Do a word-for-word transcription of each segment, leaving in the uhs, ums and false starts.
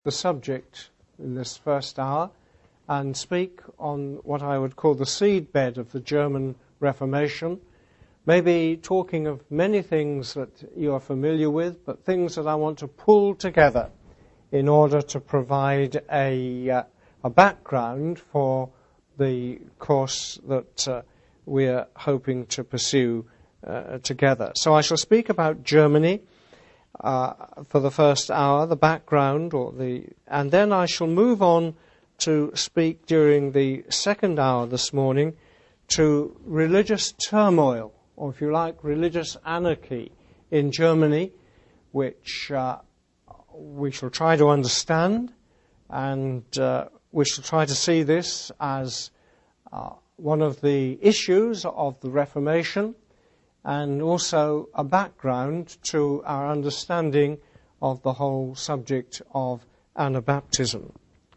the subject in this first hour and speak on what I would call the seedbed of the German Reformation, maybe talking of many things that you are familiar with, but things that I want to pull together in order to provide a, uh, a background for the course that uh, we're hoping to pursue uh, together. So I shall speak about Germany uh, for the first hour, the background, or the, and then I shall move on to speak during the second hour this morning to religious turmoil, or if you like, religious anarchy in Germany, which uh, we shall try to understand, and uh, we shall try to see this as uh, one of the issues of the Reformation, and also a background to our understanding of the whole subject of Anabaptism.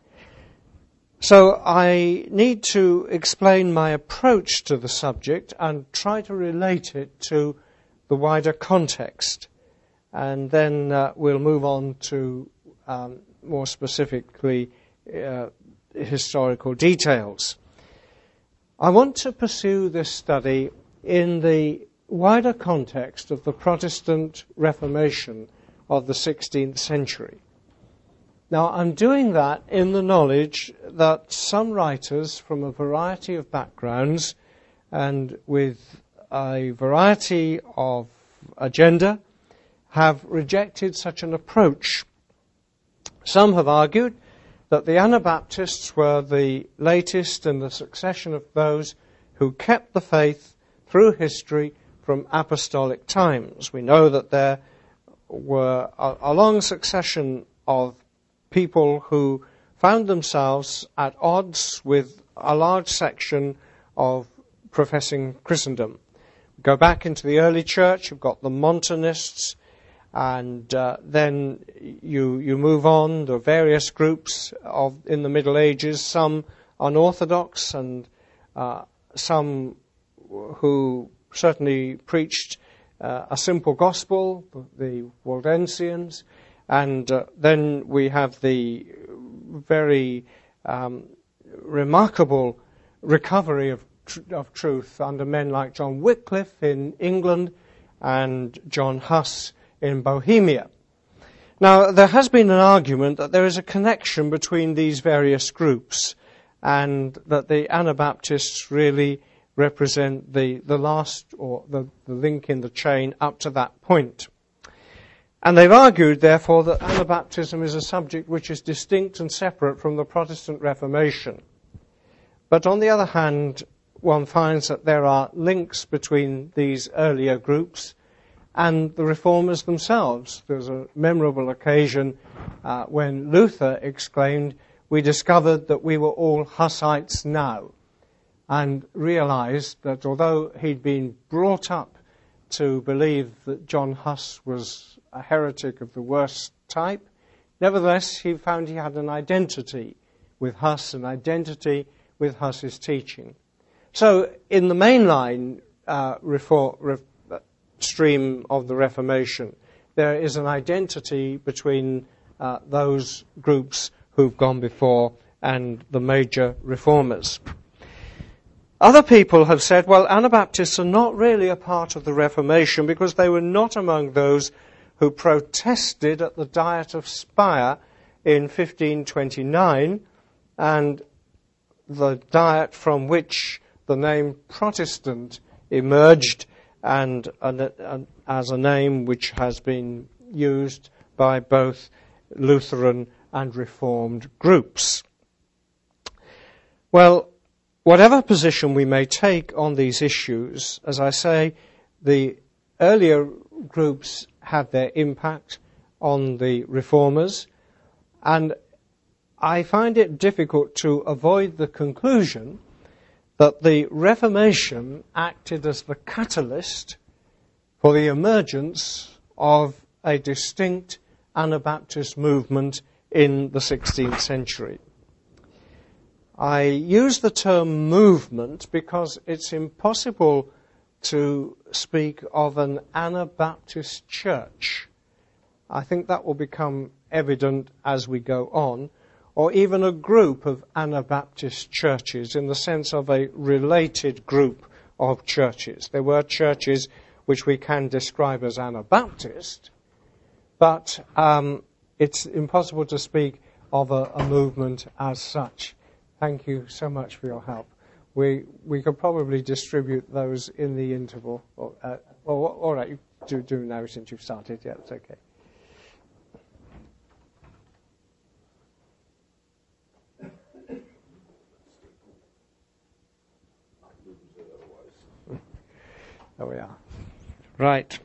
So I need to explain my approach to the subject and try to relate it to the wider context. And then uh, we'll move on to um, more specifically uh, historical details. I want to pursue this study in the wider context of the Protestant Reformation of the sixteenth century. Now, I'm doing that in the knowledge that some writers from a variety of backgrounds and with a variety of agenda have rejected such an approach. Some have argued that the Anabaptists were the latest in the succession of those who kept the faith through history from apostolic times. We know that there were a, a long succession of people who found themselves at odds with a large section of professing Christendom. Go back into the early church, you've got the Montanists, and uh, then you you move on. There are various groups of in the Middle Ages, some unorthodox and uh, some who certainly preached uh, a simple gospel, the Waldensians, and uh, then we have the very um, remarkable recovery of, tr- of truth under men like John Wycliffe in England and John Huss in Bohemia. Now, there has been an argument that there is a connection between these various groups and that the Anabaptists really represent the, the last or the, the link in the chain up to that point. And they've argued, therefore, that Anabaptism is a subject which is distinct and separate from the Protestant Reformation. But on the other hand, one finds that there are links between these earlier groups and the Reformers themselves. There's a memorable occasion uh, when Luther exclaimed, "We discovered that we were all Hussites now," and realized that although he'd been brought up to believe that John Huss was a heretic of the worst type, nevertheless he found he had an identity with Huss, an identity with Huss's teaching. So in the mainline uh, reform, re, stream of the Reformation, there is an identity between uh, those groups who've gone before and the major reformers. Other people have said, well, Anabaptists are not really a part of the Reformation because they were not among those who protested at the Diet of Speyer in fifteen twenty-nine, and the diet from which the name Protestant emerged, and an, an, as a name which has been used by both Lutheran and Reformed groups. Well, whatever position we may take on these issues, as I say, the earlier groups had their impact on the reformers, and I find it difficult to avoid the conclusion that the Reformation acted as the catalyst for the emergence of a distinct Anabaptist movement in the sixteenth century. I use the term movement because it's impossible to speak of an Anabaptist church. I think that will become evident as we go on, or even a group of Anabaptist churches in the sense of a related group of churches. There were churches which we can describe as Anabaptist, but um, it's impossible to speak of a, a movement as such. Thank you so much for your help. We we could probably distribute those in the interval. Or, uh, or, all right, you do, do now since you've started. Yeah, that's okay. There we are. Right.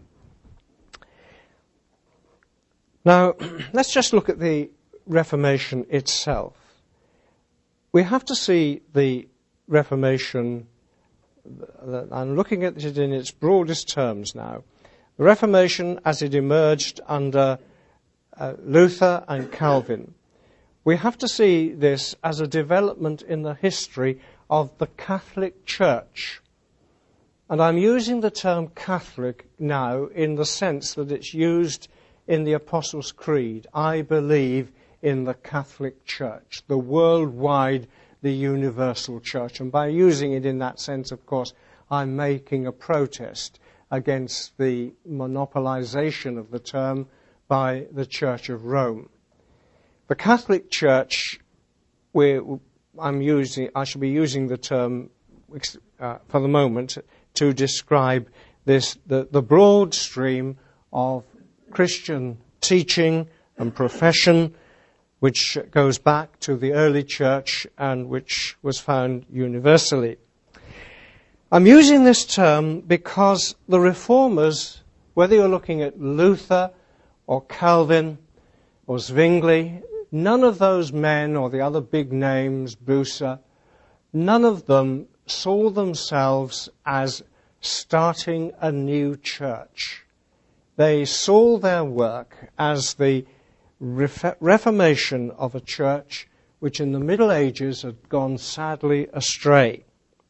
Now, let's just look at the Reformation itself. We have to see the Reformation, I'm looking at it in its broadest terms now. The Reformation as it emerged under uh, Luther and Calvin. We have to see this as a development in the history of the Catholic Church. And I'm using the term Catholic now in the sense that it's used in the Apostles' Creed. I believe in the Catholic Church, the worldwide, the universal church. And by using it in that sense, of course, I'm making a protest against the monopolization of the term by the Church of Rome. The Catholic Church, we're, I'm using, I shall be using the term uh, for the moment to describe this, the, the broad stream of Christian teaching and profession, which goes back to the early church and which was found universally. I'm using this term because the reformers, whether you're looking at Luther or Calvin or Zwingli, none of those men or the other big names, Bucer, none of them saw themselves as starting a new church. They saw their work as the reformation of a church which in the Middle Ages had gone sadly astray.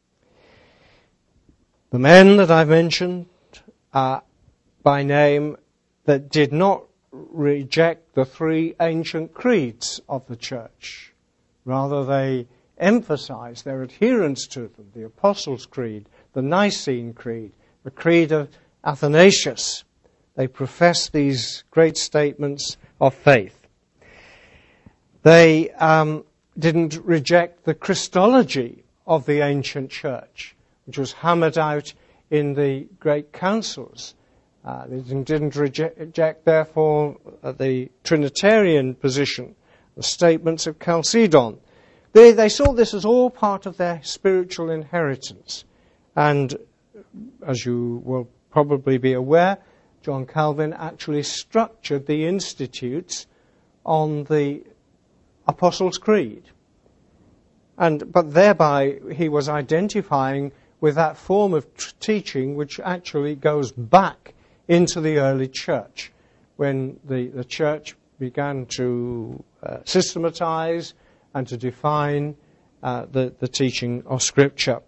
The men that I've mentioned uh, by name that did not reject the three ancient creeds of the church. Rather, they emphasized their adherence to them, the Apostles' Creed, the Nicene Creed, the Creed of Athanasius. They professed these great statements of faith. They um, didn't reject the Christology of the ancient church, which was hammered out in the great councils. Uh, they didn't, didn't reject, reject, therefore, uh, the Trinitarian position, the statements of Chalcedon. They, they saw this as all part of their spiritual inheritance. And as you will probably be aware, John Calvin actually structured the institutes on the Apostles' Creed. And, but thereby he was identifying with that form of t- teaching which actually goes back into the early church, when the, the church began to uh, systematize and to define uh, the, the teaching of Scripture.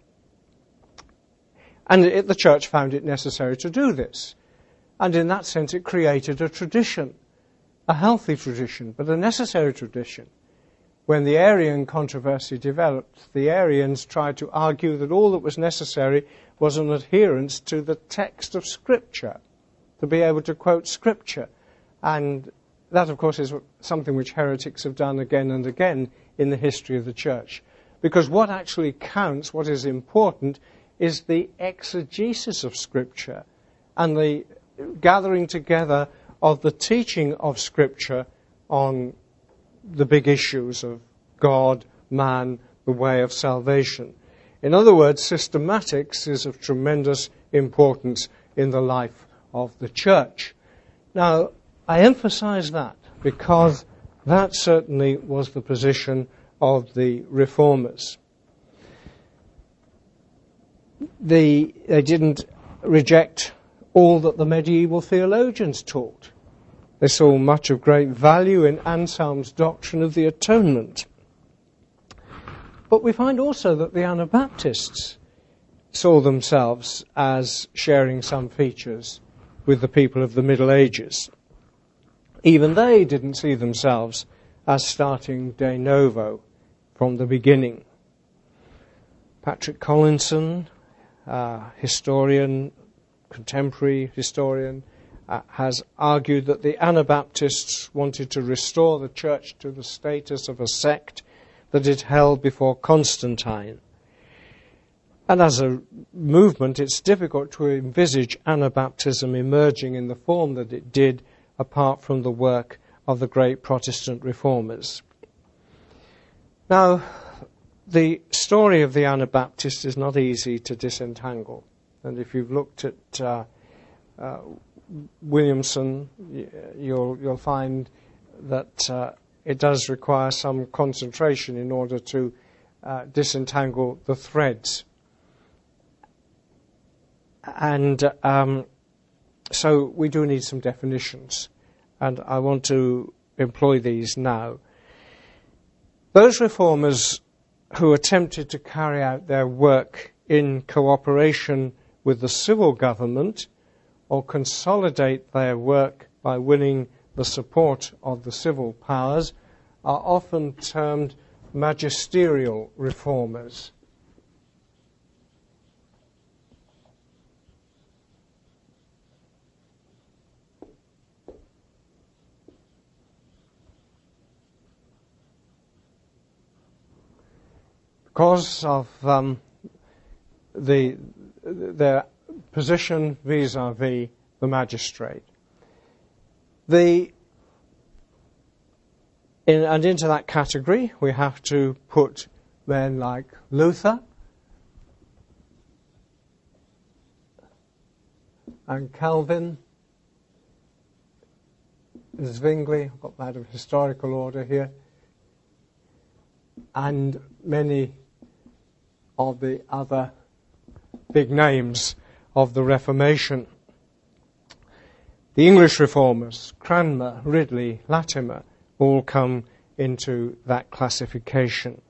And it, the church found it necessary to do this. And in that sense it created a tradition, a healthy tradition, but a necessary tradition. When the Arian controversy developed, the Arians tried to argue that all that was necessary was an adherence to the text of Scripture, to be able to quote Scripture. And that, of course, is something which heretics have done again and again in the history of the church. Because what actually counts, what is important, is the exegesis of Scripture and the gathering together of the teaching of Scripture on the big issues of God, man, the way of salvation. In other words, systematics is of tremendous importance in the life of the church. Now, I emphasize that because that certainly was the position of the reformers. The, they didn't reject all that the medieval theologians taught. They saw much of great value in Anselm's doctrine of the atonement. But we find also that the Anabaptists saw themselves as sharing some features with the people of the Middle Ages. even they didn't see themselves as starting de novo from the beginning. Patrick Collinson, uh, historian, contemporary historian, uh, has argued that the Anabaptists wanted to restore the church to the status of a sect that it held before Constantine. And as a movement, it's difficult to envisage Anabaptism emerging in the form that it did apart from the work of the great Protestant reformers. Now, the story of the Anabaptists is not easy to disentangle. And if you've looked at uh, uh, Williamson, you'll, you'll find that uh, it does require some concentration in order to uh, disentangle the threads. And um, so we do need some definitions, and I want to employ these now. Those reformers who attempted to carry out their work in cooperation with the civil government or consolidate their work by winning the support of the civil powers are often termed magisterial reformers. Because of um, the their position vis-à-vis the magistrate. The, in, and into that category we have to put men like Luther and Calvin, Zwingli, I've got that of historical order here, and many of the other big names of the Reformation. The English reformers, Cranmer, Ridley, Latimer, all come into that classification.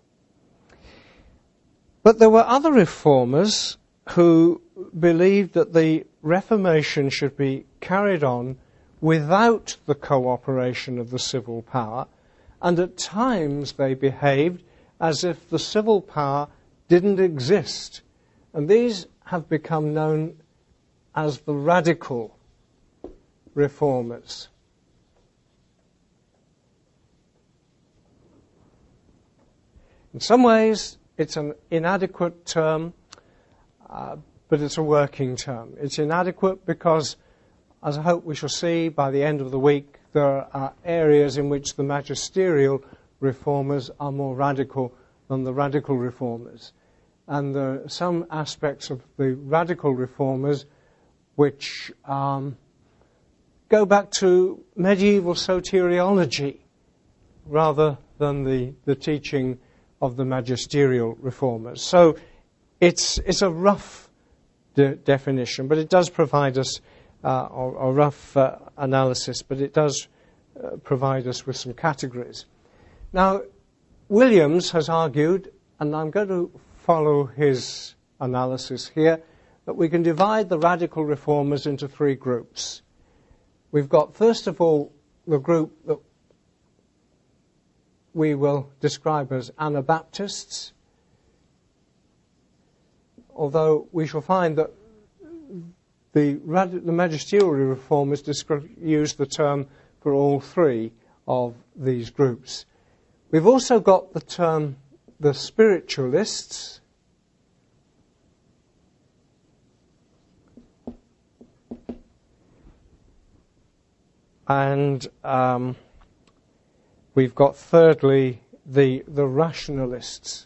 But there were other reformers who believed that the Reformation should be carried on without the cooperation of the civil power, and at times they behaved as if the civil power didn't exist. And these have become known as the radical reformers. In some ways, it's an inadequate term, uh, but it's a working term. It's inadequate because, as I hope we shall see by the end of the week, there are areas in which the magisterial reformers are more radical than the radical reformers. And there are some aspects of the radical reformers which um, go back to medieval soteriology rather than the, the teaching of the magisterial reformers. So it's, it's a rough de- definition, but it does provide us, uh, or a rough uh, analysis, but it does uh, provide us with some categories. Now, Williams has argued, and I'm going to follow his analysis here, that we can divide the radical reformers into three groups. We've got, first of all, the group that we will describe as Anabaptists, although we shall find that the, rad- the magisterial reformers descri- use the term for all three of these groups. We've also got the term the spiritualists, and um, we've got thirdly the the rationalists.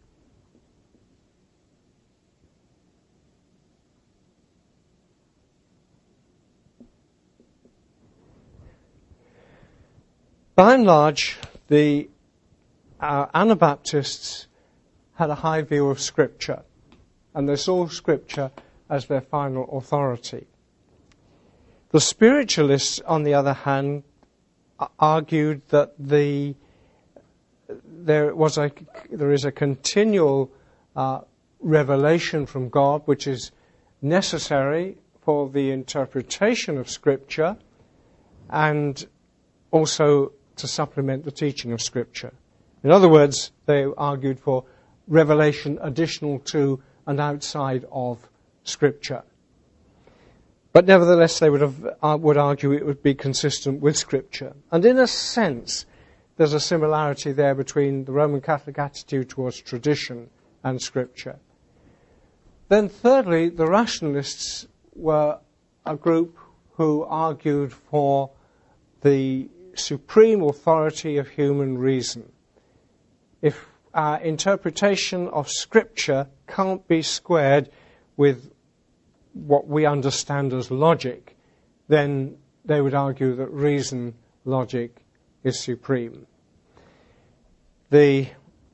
By and large, the uh, Anabaptists had a high view of Scripture, and they saw Scripture as their final authority. The spiritualists, on the other hand, argued that the there was a there is a continual uh, revelation from God which is necessary for the interpretation of Scripture, and also to supplement the teaching of Scripture. In other words, they argued for revelation additional to and outside of Scripture. But nevertheless, they would, have, uh, would argue it would be consistent with Scripture. And in a sense, there's a similarity there between the Roman Catholic attitude towards tradition and Scripture. Then thirdly, the rationalists were a group who argued for the supreme authority of human reason. If our interpretation of Scripture can't be squared with what we understand as logic, then they would argue that reason, logic, is supreme. The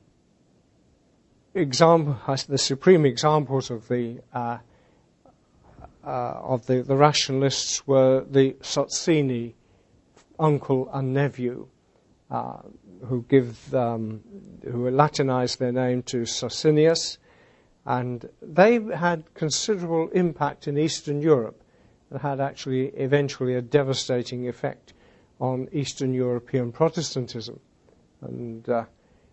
example, the supreme examples of the uh, uh, of the, the rationalists were the Sozzini, uncle and nephew, uh, who give um, who Latinized their name to Socinius, and they had considerable impact in Eastern Europe and had actually eventually a devastating effect on Eastern European Protestantism. And uh,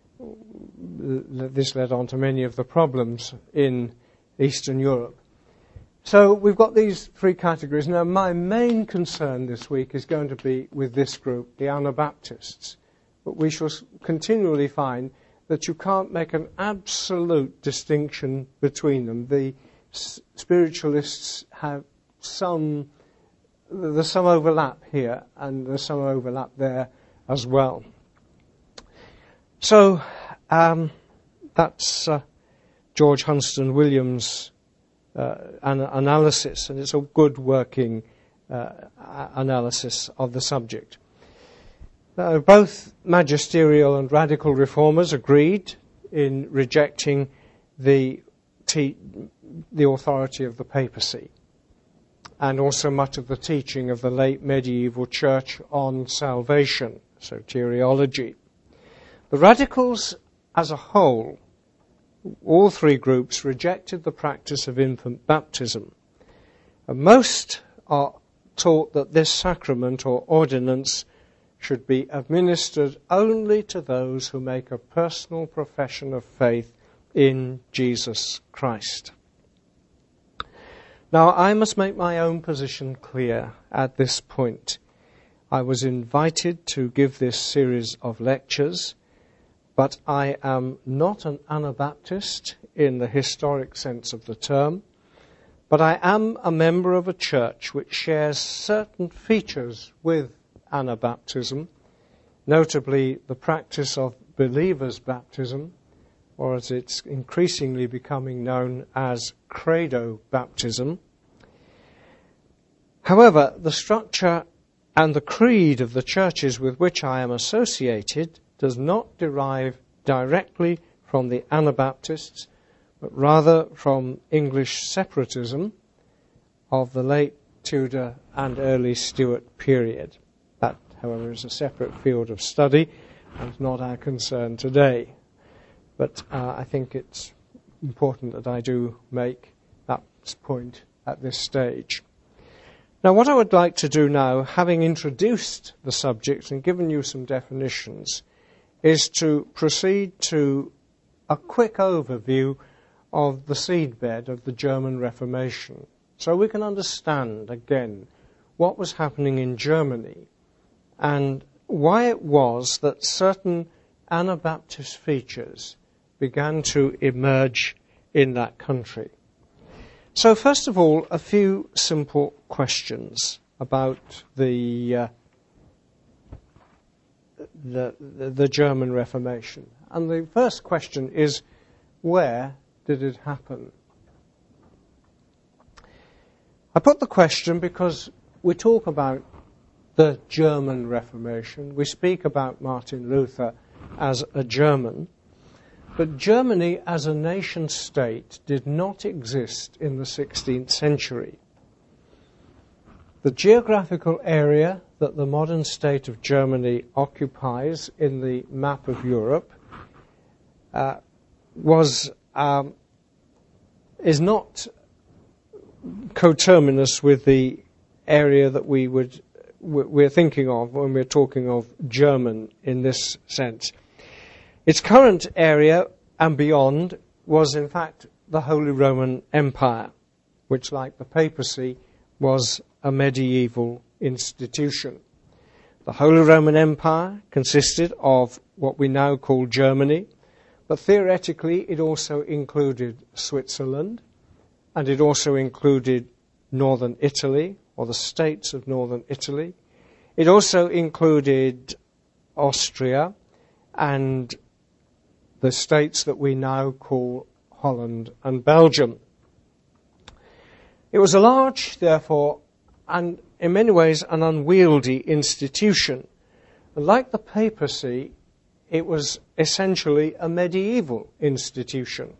this led on to many of the problems in Eastern Europe. So we've got these three categories. Now, my main concern this week is going to be with this group, the Anabaptists. But we shall continually find that you can't make an absolute distinction between them. The s- spiritualists have some, there's some overlap here, and there's some overlap there as well. So, um, that's uh, George Hunston Williams' uh, an- analysis, and it's a good working uh, analysis of the subject. Uh, both magisterial and radical reformers agreed in rejecting the, te- the authority of the papacy and also much of the teaching of the late medieval church on salvation, soteriology. The radicals as a whole, all three groups, rejected the practice of infant baptism. And most are taught that this sacrament or ordinance should be administered only to those who make a personal profession of faith in Jesus Christ. Now, I must make my own position clear at this point. I was invited to give this series of lectures, but I am not an Anabaptist in the historic sense of the term, but I am a member of a church which shares certain features with Anabaptism, notably the practice of believers' baptism, or as it's increasingly becoming known as credo baptism. However, the structure and the creed of the churches with which I am associated does not derive directly from the Anabaptists, but rather from English separatism of the late Tudor and early Stuart period. That, however, is a separate field of study and not our concern today. But uh, I think it's important that I do make that point at this stage. Now, what I would like to do now, having introduced the subject and given you some definitions, is to proceed to a quick overview of the seedbed of the German Reformation, so we can understand, again, what was happening in Germany and why it was that certain Anabaptist features began to emerge in that country. So first of all, a few simple questions about the uh, the, the, the German Reformation. And the first question is, where did it happen? I put the question because we talk about the German Reformation. We speak about Martin Luther as a German. But Germany as a nation-state did not exist in the sixteenth century. The geographical area that the modern state of Germany occupies in the map of Europe uh, was um, is not coterminous with the area that we would we're thinking of when we're talking of German in this sense. Its current area and beyond was in fact the Holy Roman Empire, which, like the papacy, was a medieval institution. The Holy Roman Empire consisted of what we now call Germany, but theoretically it also included Switzerland, and it also included northern Italy, or the states of northern Italy. It also included Austria and the states that we now call Holland and Belgium. It was a large, therefore, and in many ways an unwieldy institution. And like the papacy, it was essentially a medieval institution.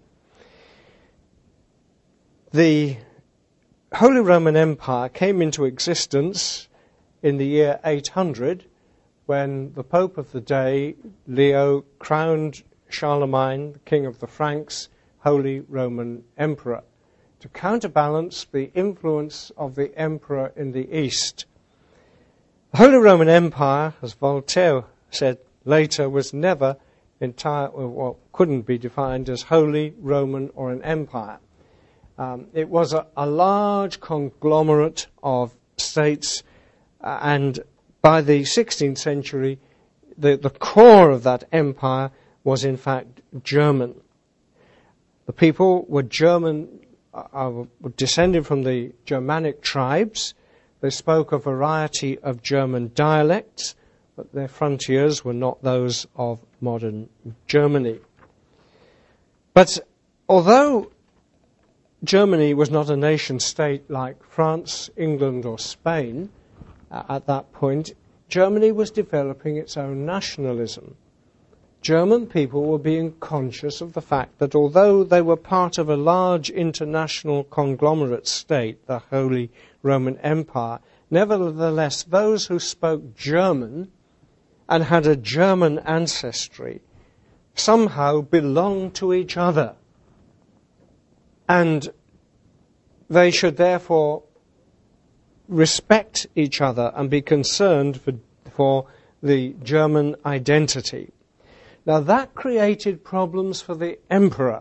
The Holy Roman Empire came into existence in the year eight hundred, when the Pope of the day, Leo, crowned Charlemagne, the King of the Franks, Holy Roman Emperor, to counterbalance the influence of the Emperor in the East. The Holy Roman Empire, as Voltaire said later, was never entire, well, couldn't be defined as Holy Roman or an empire. Um, it was a, a large conglomerate of states, uh, and by the sixteenth century, the, the core of that empire was in fact German. The people were German, uh, were descended from the Germanic tribes. They spoke a variety of German dialects, but their frontiers were not those of modern Germany. But although Germany was not a nation-state like France, England or Spain uh, at that point, Germany was developing its own nationalism. German people were being conscious of the fact that although they were part of a large international conglomerate state, the Holy Roman Empire, nevertheless those who spoke German and had a German ancestry somehow belonged to each other. And they should therefore respect each other and be concerned for, for the German identity. Now that created problems for the emperor,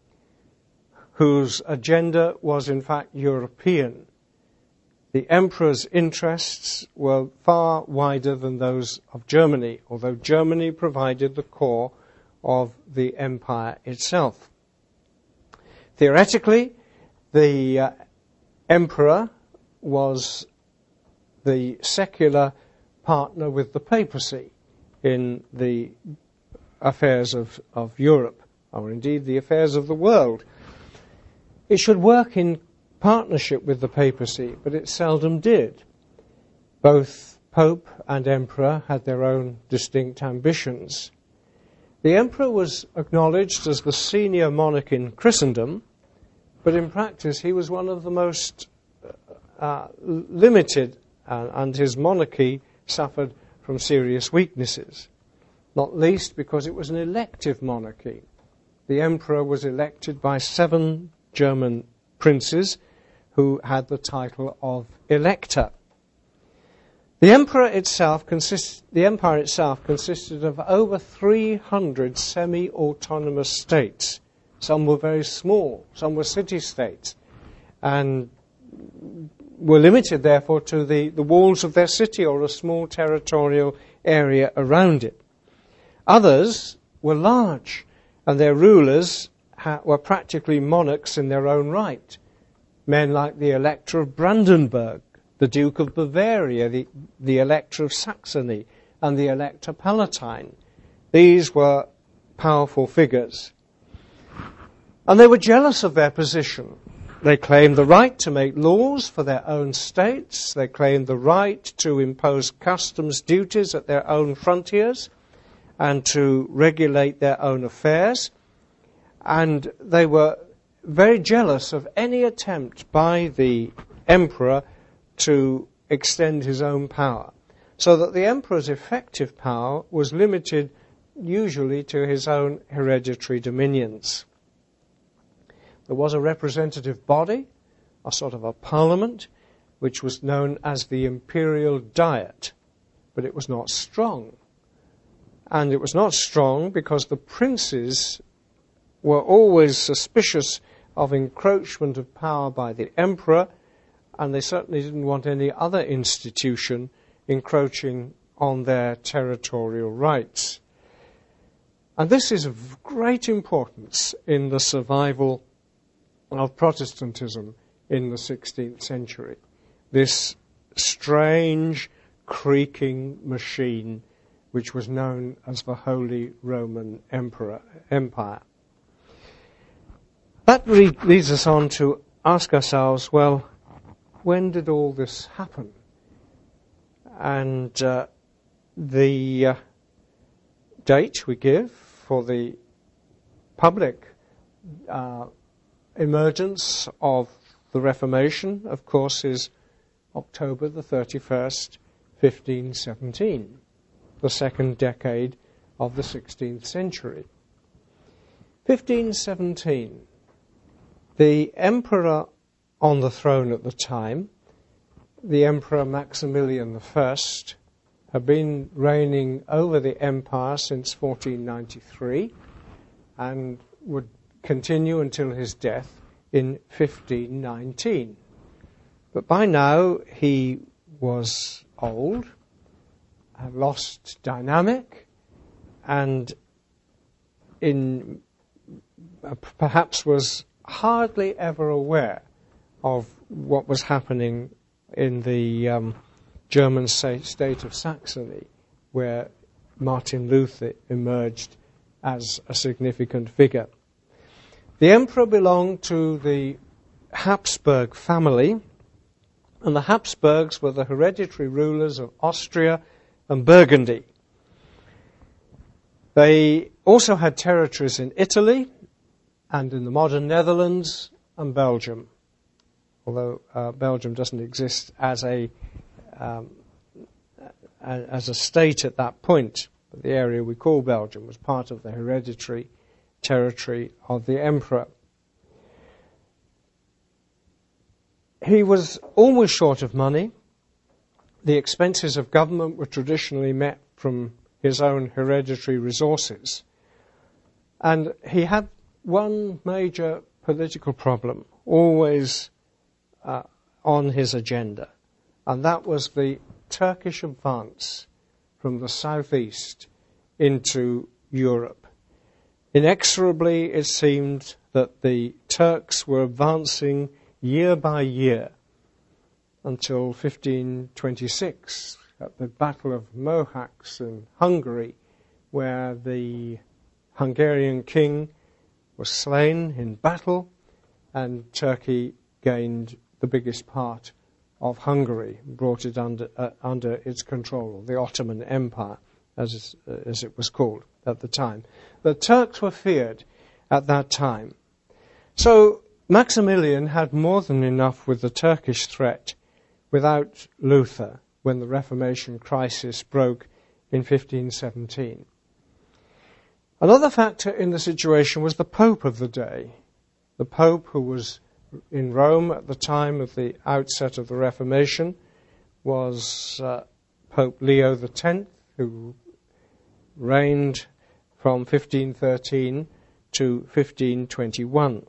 whose agenda was in fact European. The emperor's interests were far wider than those of Germany, although Germany provided the core of the empire itself. Theoretically, the uh, emperor was the secular partner with the papacy in the affairs of, of Europe, or indeed the affairs of the world. It should work in partnership with the papacy, but it seldom did. Both Pope and Emperor had their own distinct ambitions. The Emperor was acknowledged as the senior monarch in Christendom, but in practice he was one of the most uh, limited, uh, and his monarchy suffered from serious weaknesses, not least because it was an elective monarchy. The Emperor was elected by seven German princes who had the title of Elector. The Emperor itself consists, the Empire itself consisted of over three hundred semi-autonomous states. Some were very small, some were city-states, and were limited, therefore, to the, the walls of their city or a small territorial area around it. Others were large, and their rulers ha- were practically monarchs in their own right. Men like the Elector of Brandenburg, the Duke of Bavaria, the, the Elector of Saxony, and the Elector Palatine. These were powerful figures. And they were jealous of their position. They claimed the right to make laws for their own states. They claimed the right to impose customs duties at their own frontiers and to regulate their own affairs. And they were very jealous of any attempt by the emperor to extend his own power, so that the emperor's effective power was limited usually to his own hereditary dominions. There was a representative body, a sort of a parliament, which was known as the Imperial Diet, but it was not strong. And it was not strong because the princes were always suspicious of encroachment of power by the emperor, and they certainly didn't want any other institution encroaching on their territorial rights. And this is of great importance in the survival of Protestantism in the sixteenth century. This strange, creaking machine which was known as the Holy Roman Emperor, Empire. That re- leads us on to ask ourselves, well, when did all this happen? And uh, the uh, date we give for the public uh, emergence of the Reformation, of course, is October the thirty-first, fifteen seventeen, the second decade of the sixteenth century. fifteen seventeen, the emperor on the throne at the time, the Emperor Maximilian the First, had been reigning over the empire since fourteen ninety-three and would continue until his death in fifteen nineteen. But by now he was old, had lost dynamic, and in uh, perhaps was hardly ever aware of what was happening in the um, German state of Saxony, where Martin Luther emerged as a significant figure. The emperor belonged to the Habsburg family, and the Habsburgs were the hereditary rulers of Austria and Burgundy. They also had territories in Italy and in the modern Netherlands and Belgium, although uh, Belgium doesn't exist as a um, as a state at that point. But the area we call Belgium was part of the hereditary territory of the emperor. He was always short of money. The expenses of government were traditionally met from his own hereditary resources. And he had one major political problem always uh, on his agenda, and that was the Turkish advance from the southeast into Europe. Inexorably, it seemed that the Turks were advancing year by year until fifteen twenty-six, at the Battle of Mohacs in Hungary, where the Hungarian king was slain in battle, and Turkey gained the biggest part of Hungary, brought it under uh, under its control, the Ottoman Empire, as uh, as it was called at the time. The Turks were feared at that time. So Maximilian had more than enough with the Turkish threat without Luther when the Reformation crisis broke in fifteen seventeen. Another factor in the situation was the Pope of the day. The Pope, who was in Rome at the time of the outset of the Reformation, was uh, Pope Leo the Tenth, who reigned from fifteen thirteen to fifteen twenty-one.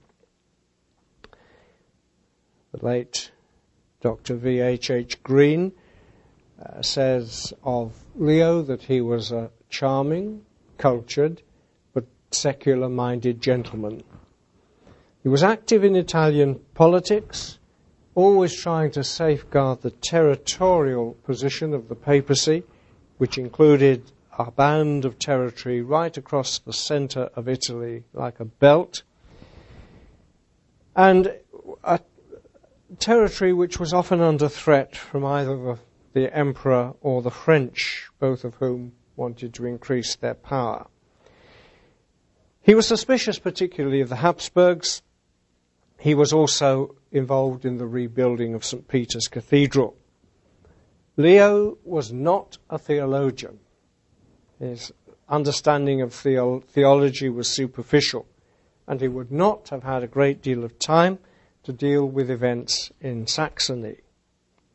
The late Doctor V H H Green uh, says of Leo that he was a charming, cultured, but secular-minded gentleman. He was active in Italian politics, always trying to safeguard the territorial position of the papacy, which included a band of territory right across the centre of Italy like a belt, and a territory which was often under threat from either the, the emperor or the French, both of whom wanted to increase their power. He was suspicious particularly of the Habsburgs. He was also involved in the rebuilding of Saint Peter's Cathedral. Leo was not a theologian. His understanding of theo- theology was superficial, and he would not have had a great deal of time to deal with events in Saxony.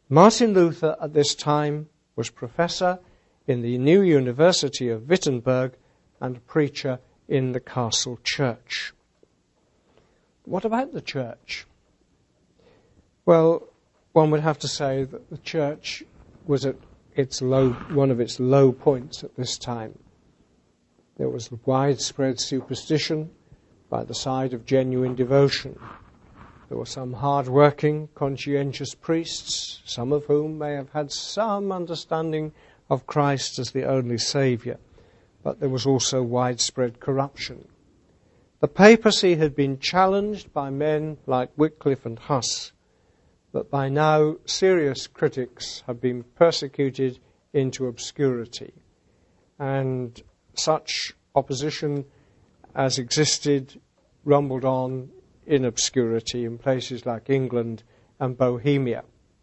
Martin Luther at this time was professor in the new University of Wittenberg and preacher in the Castle Church. What about the church? Well, one would have to say that the church was at its low, one of its low points at this time. There was widespread superstition by the side of genuine devotion. There were some hard-working, conscientious priests, some of whom may have had some understanding of Christ as the only Saviour, but there was also widespread corruption. The papacy had been challenged by men like Wycliffe and Huss, but by now serious critics have been persecuted into obscurity, and such opposition as existed rumbled on in obscurity in places like England and Bohemia.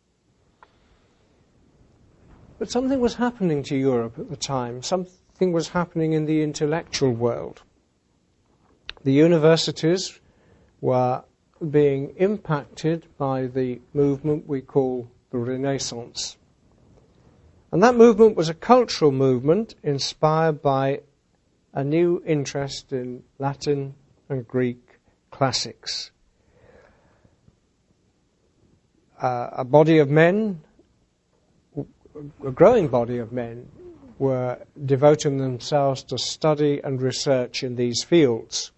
But something was happening to Europe at the time. Something was happening in the intellectual world. The universities were being impacted by the movement we call the Renaissance. And that movement was a cultural movement inspired by a new interest in Latin and Greek classics. Uh, a body of men, a growing body of men, were devoting themselves to study and research in these fields.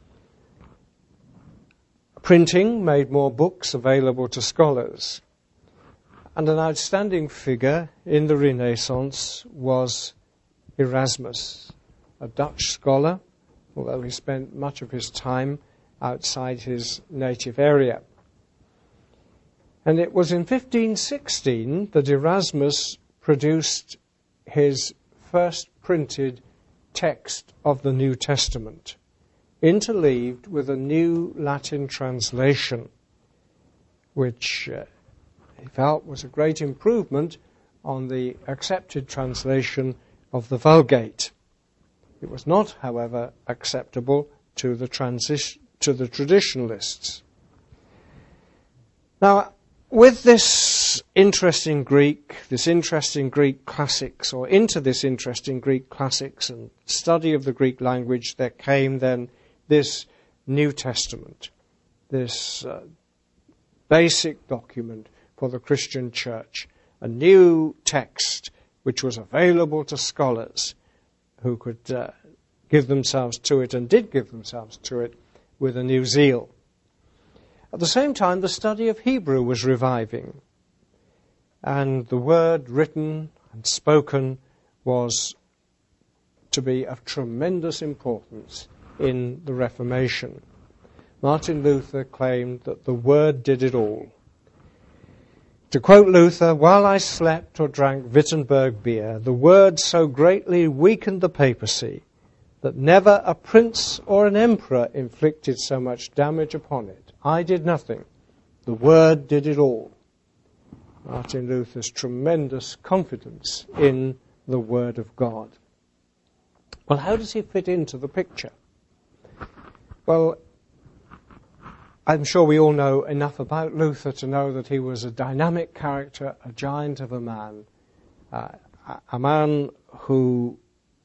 Printing made more books available to scholars. And an outstanding figure in the Renaissance was Erasmus, a Dutch scholar, although he spent much of his time outside his native area. And it was in fifteen sixteen that Erasmus produced his first printed text of the New Testament, interleaved with a new Latin translation, which uh, he felt was a great improvement on the accepted translation of the Vulgate. It was not, however, acceptable to the, transi- to the traditionalists. Now, with this interest in Greek, this interest in Greek classics, or into this interest in Greek classics and study of the Greek language, there came then this New Testament, this uh, basic document for the Christian church, a new text which was available to scholars who could uh, give themselves to it and did give themselves to it with a new zeal. At the same time, the study of Hebrew was reviving, and the word written and spoken was to be of tremendous importance in the Reformation. Martin Luther claimed that the word did it all. To quote Luther, "While I slept or drank Wittenberg beer, the word so greatly weakened the papacy that never a prince or an emperor inflicted so much damage upon it. I did nothing. The word did it all." Martin Luther's tremendous confidence in the word of God. Well, how does he fit into the picture? Well, I'm sure we all know enough about Luther to know that he was a dynamic character, a giant of a man, uh, a man who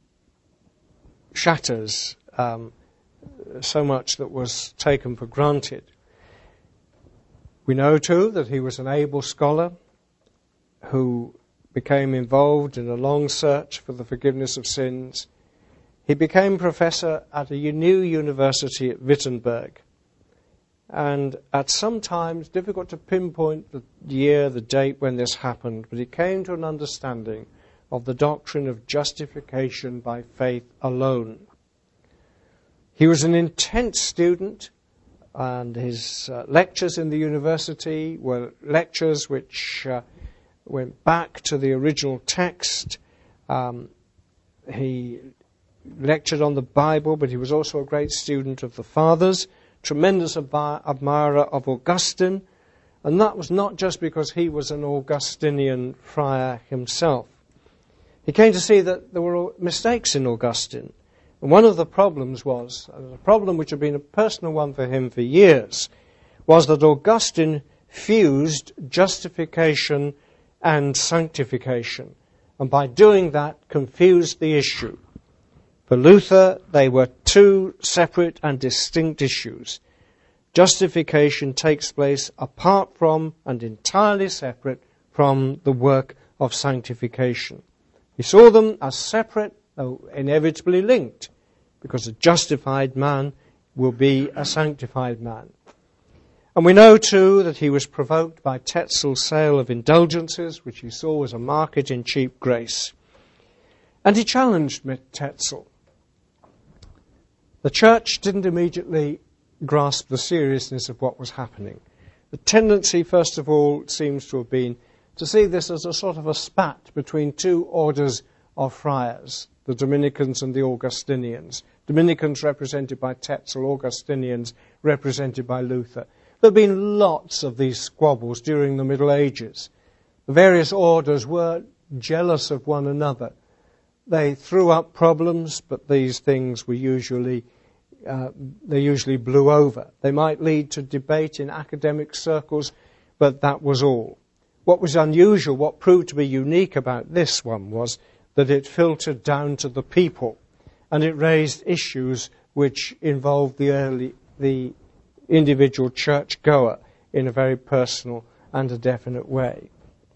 shatters um, so much that was taken for granted. We know, too, that he was an able scholar who became involved in a long search for the forgiveness of sins. He became professor at a new university at Wittenberg. And at some times, difficult to pinpoint the year, the date when this happened, but he came to an understanding of the doctrine of justification by faith alone. He was an intense student, and his uh, lectures in the university were lectures which uh, went back to the original text. Um, he lectured on the Bible, but he was also a great student of the Fathers, tremendous admirer of Augustine, and that was not just because he was an Augustinian friar himself. He came to see that there were mistakes in Augustine, and one of the problems was, and a problem which had been a personal one for him for years, was that Augustine fused justification and sanctification, and by doing that confused the issue. For Luther, they were two separate and distinct issues. Justification takes place apart from and entirely separate from the work of sanctification. He saw them as separate, though inevitably linked, because a justified man will be a sanctified man. And we know too that he was provoked by Tetzel's sale of indulgences, which he saw as a market in cheap grace. And he challenged Tetzel. The church didn't immediately grasp the seriousness of what was happening. The tendency, first of all, seems to have been to see this as a sort of a spat between two orders of friars, the Dominicans and the Augustinians. Dominicans represented by Tetzel, Augustinians represented by Luther. There have been lots of these squabbles during the Middle Ages. The various orders were jealous of one another. They threw up problems, but these things were usually, uh, they usually blew over. They might lead to debate in academic circles, but that was all. What was unusual, what proved to be unique about this one was that it filtered down to the people, and it raised issues which involved the early, the individual churchgoer in a very personal and a definite way.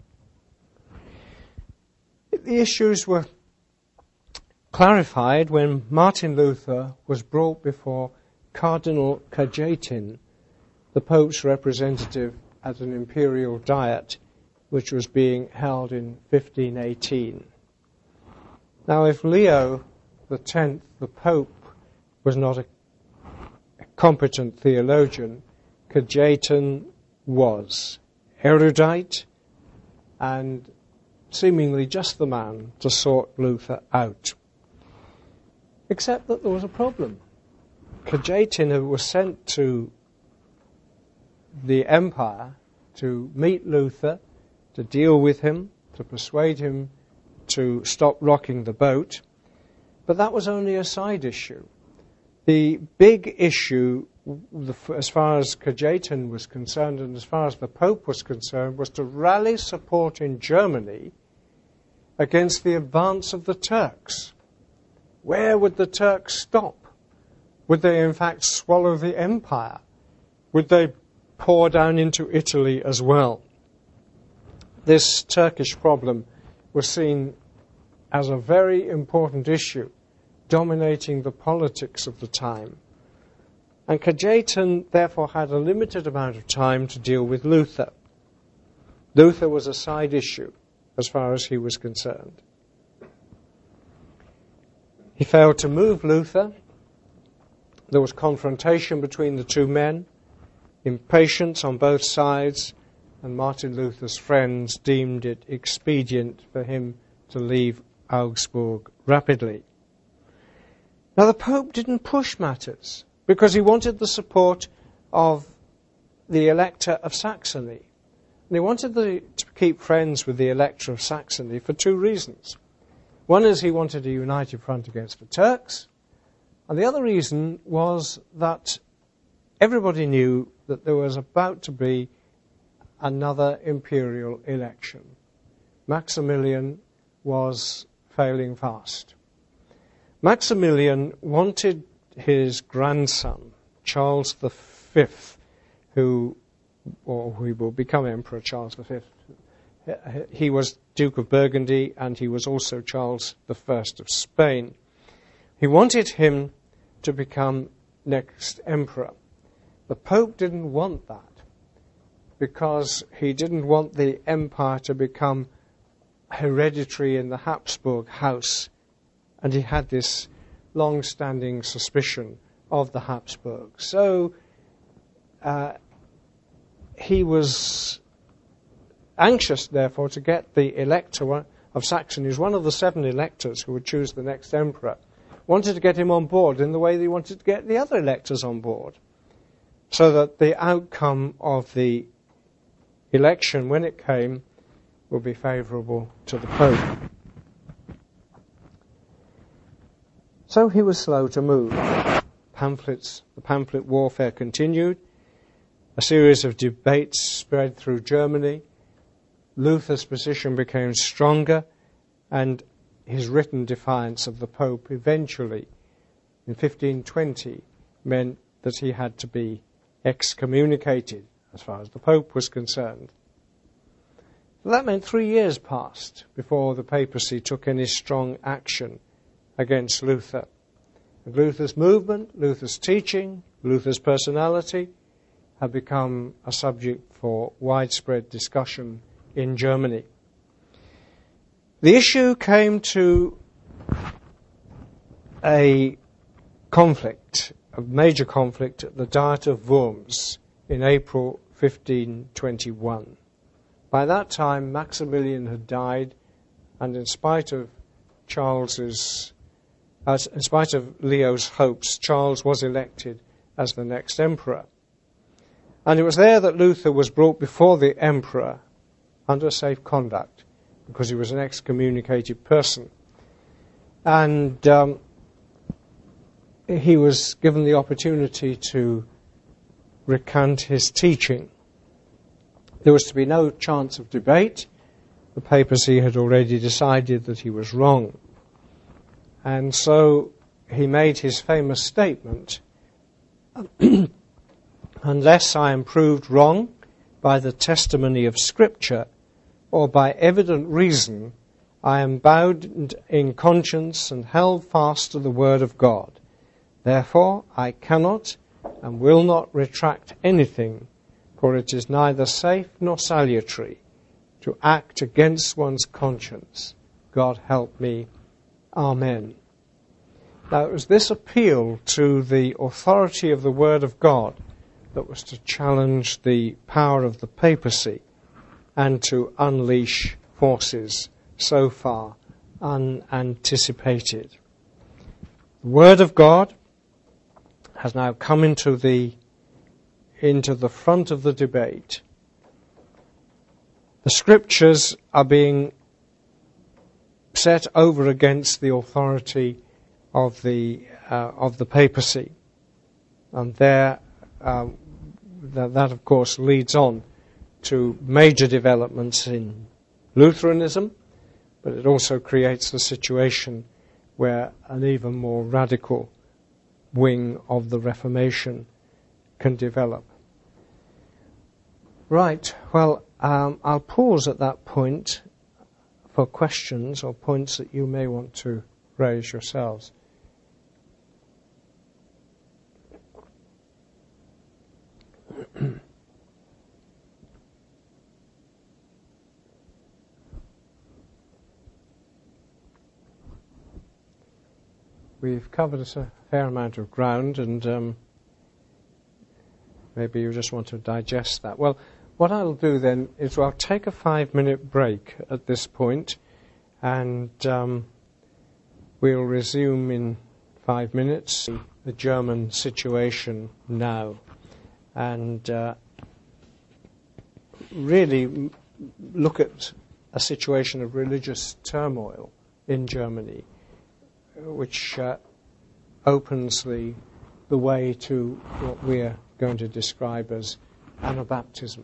The issues were clarified when Martin Luther was brought before Cardinal Cajetan, the Pope's representative at an imperial diet which was being held in fifteen eighteen. Now, if Leo the tenth, the Pope, was not a competent theologian, Cajetan was erudite and seemingly just the man to sort Luther out. Except that there was a problem. Cajetan was sent to the empire to meet Luther, to deal with him, to persuade him to stop rocking the boat, but that was only a side issue. The big issue, as far as Cajetan was concerned and as far as the Pope was concerned, was to rally support in Germany against the advance of the Turks. Where would the Turks stop? Would they in fact swallow the empire? Would they pour down into Italy as well? This Turkish problem was seen as a very important issue, dominating the politics of the time. And Cajetan therefore had a limited amount of time to deal with Luther. Luther was a side issue as far as he was concerned. He failed to move Luther. There was confrontation between the two men, impatience on both sides, and Martin Luther's friends deemed it expedient for him to leave Augsburg rapidly. Now, the Pope didn't push matters because he wanted the support of the Elector of Saxony. And he wanted the, to keep friends with the Elector of Saxony for two reasons. One is he wanted a united front against the Turks, and the other reason was that everybody knew that there was about to be another imperial election. Maximilian was failing fast. Maximilian wanted his grandson, Charles the Fifth, who, or who will become Emperor Charles the Fifth. He was Duke of Burgundy, and he was also Charles the First of Spain. He wanted him to become next emperor. The Pope didn't want that, because he didn't want the empire to become hereditary in the Habsburg house, and he had this long-standing suspicion of the Habsburgs. So uh, he was anxious, therefore, to get the Elector of Saxony, who's one of the seven electors who would choose the next emperor, wanted to get him on board in the way they wanted to get the other electors on board, so that the outcome of the election, when it came, would be favourable to the Pope. So he was slow to move. Pamphlets, the pamphlet warfare continued. A series of debates spread through Germany. Luther's position became stronger, and his written defiance of the Pope eventually, in fifteen twenty, meant that he had to be excommunicated as far as the Pope was concerned. That meant three years passed before the papacy took any strong action against Luther. And Luther's movement, Luther's teaching, Luther's personality had become a subject for widespread discussion in Germany. The issue came to a conflict, a major conflict at the Diet of Worms in April fifteen twenty-one. By that time, Maximilian had died, and in spite of Charles's, as, in spite of Leo's hopes, Charles was elected as the next emperor. And it was there that Luther was brought before the emperor under safe conduct, because he was an excommunicated person. And um, he was given the opportunity to recant his teaching. There was to be no chance of debate. The papacy had already decided that he was wrong. And so he made his famous statement, unless I am proved wrong by the testimony of Scripture or by evident reason, I am bound in conscience and held fast to the word of God. Therefore I cannot and will not retract anything, for it is neither safe nor salutary to act against one's conscience. God help me. Amen. Now it was this appeal to the authority of the Word of God that was to challenge the power of the papacy and to unleash forces so far unanticipated. The Word of God has now come into the into the front of the debate. The Scriptures are being set over against the authority of the uh, of the papacy, and there uh, th- that of course leads on to major developments in Lutheranism, but it also creates a situation where an even more radical wing of the Reformation can develop. Right, well, um, I'll pause at that point for questions or points that you may want to raise yourselves. We've covered a fair amount of ground, and um, maybe you just want to digest that. Well, what I'll do then is I'll take a five-minute break at this point, and um, we'll resume in five minutes the German situation now, and uh, really m- look at a situation of religious turmoil in Germany, which uh, opens the the way to what we're going to describe as Anabaptism.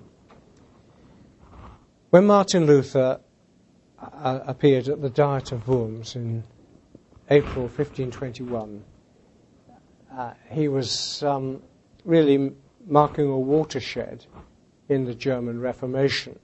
When Martin Luther uh, appeared at the Diet of Worms in April fifteen twenty-one, uh, he was um, really marking a watershed in the German Reformation.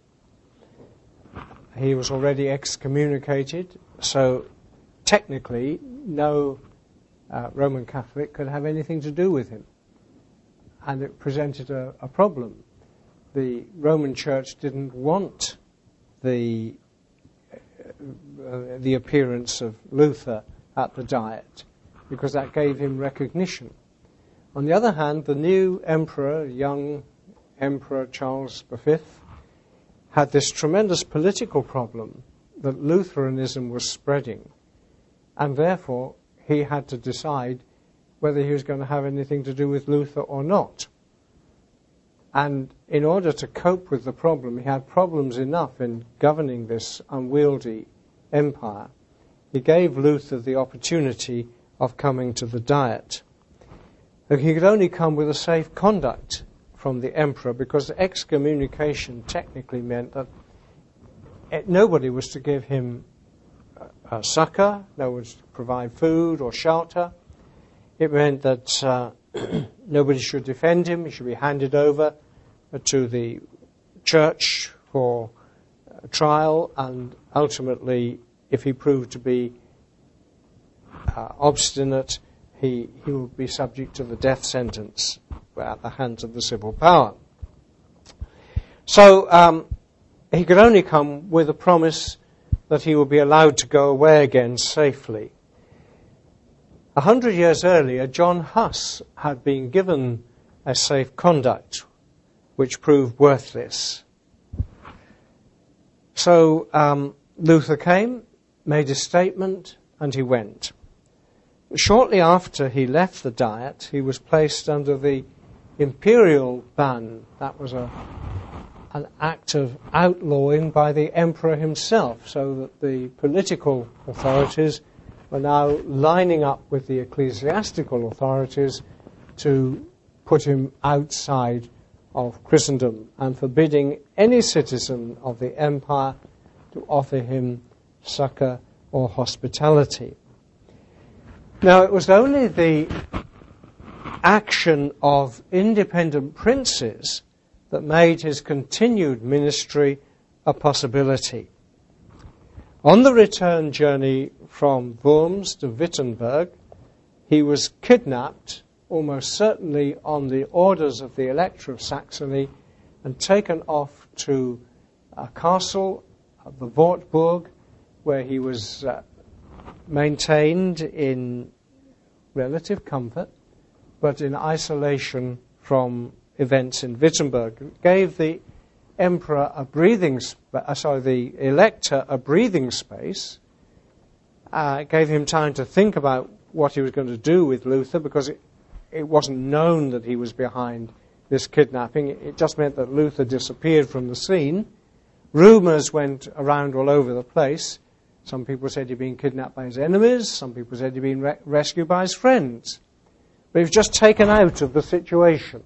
He was already excommunicated, so technically no uh, Roman Catholic could have anything to do with him. And it presented a, a problem. The Roman Church didn't want the uh, the appearance of Luther at the Diet, because that gave him recognition. On the other hand, the new emperor, young Emperor Charles the Fifth, had this tremendous political problem that Lutheranism was spreading, and therefore he had to decide whether he was going to have anything to do with Luther or not. And in order to cope with the problem, he had problems enough in governing this unwieldy empire. He gave Luther the opportunity of coming to the Diet. But he could only come with a safe conduct from the emperor, because excommunication technically meant that nobody was to give him uh, succor, no one was to provide food or shelter. It meant that uh, nobody should defend him. He should be handed over to the church for a trial, and ultimately, if he proved to be uh, obstinate, he, he would be subject to the death sentence at the hands of the civil power. So um, he could only come with a promise that he would be allowed to go away again safely. A hundred years earlier, John Huss had been given a safe conduct, which proved worthless. So um, Luther came, made a statement, and he went. Shortly after he left the Diet, he was placed under the imperial ban. That was a, an act of outlawing by the emperor himself, so that the political authorities were now lining up with the ecclesiastical authorities to put him outside of Christendom and forbidding any citizen of the empire to offer him succor or hospitality. Now, it was only the action of independent princes that made his continued ministry a possibility. On the return journey from Worms to Wittenberg, he was kidnapped, almost certainly on the orders of the Elector of Saxony, and taken off to a castle, the Wartburg, where he was uh, maintained in relative comfort, but in isolation from events in Wittenberg. It gave the emperor a breathing, sp- uh, sorry, the elector a breathing space. Uh, it gave him time to think about what he was going to do with Luther, because it, it wasn't known that he was behind this kidnapping. It, it just meant that Luther disappeared from the scene. Rumours went around all over the place. Some people said he'd been kidnapped by his enemies. Some people said he'd been re- rescued by his friends. But he was just taken out of the situation.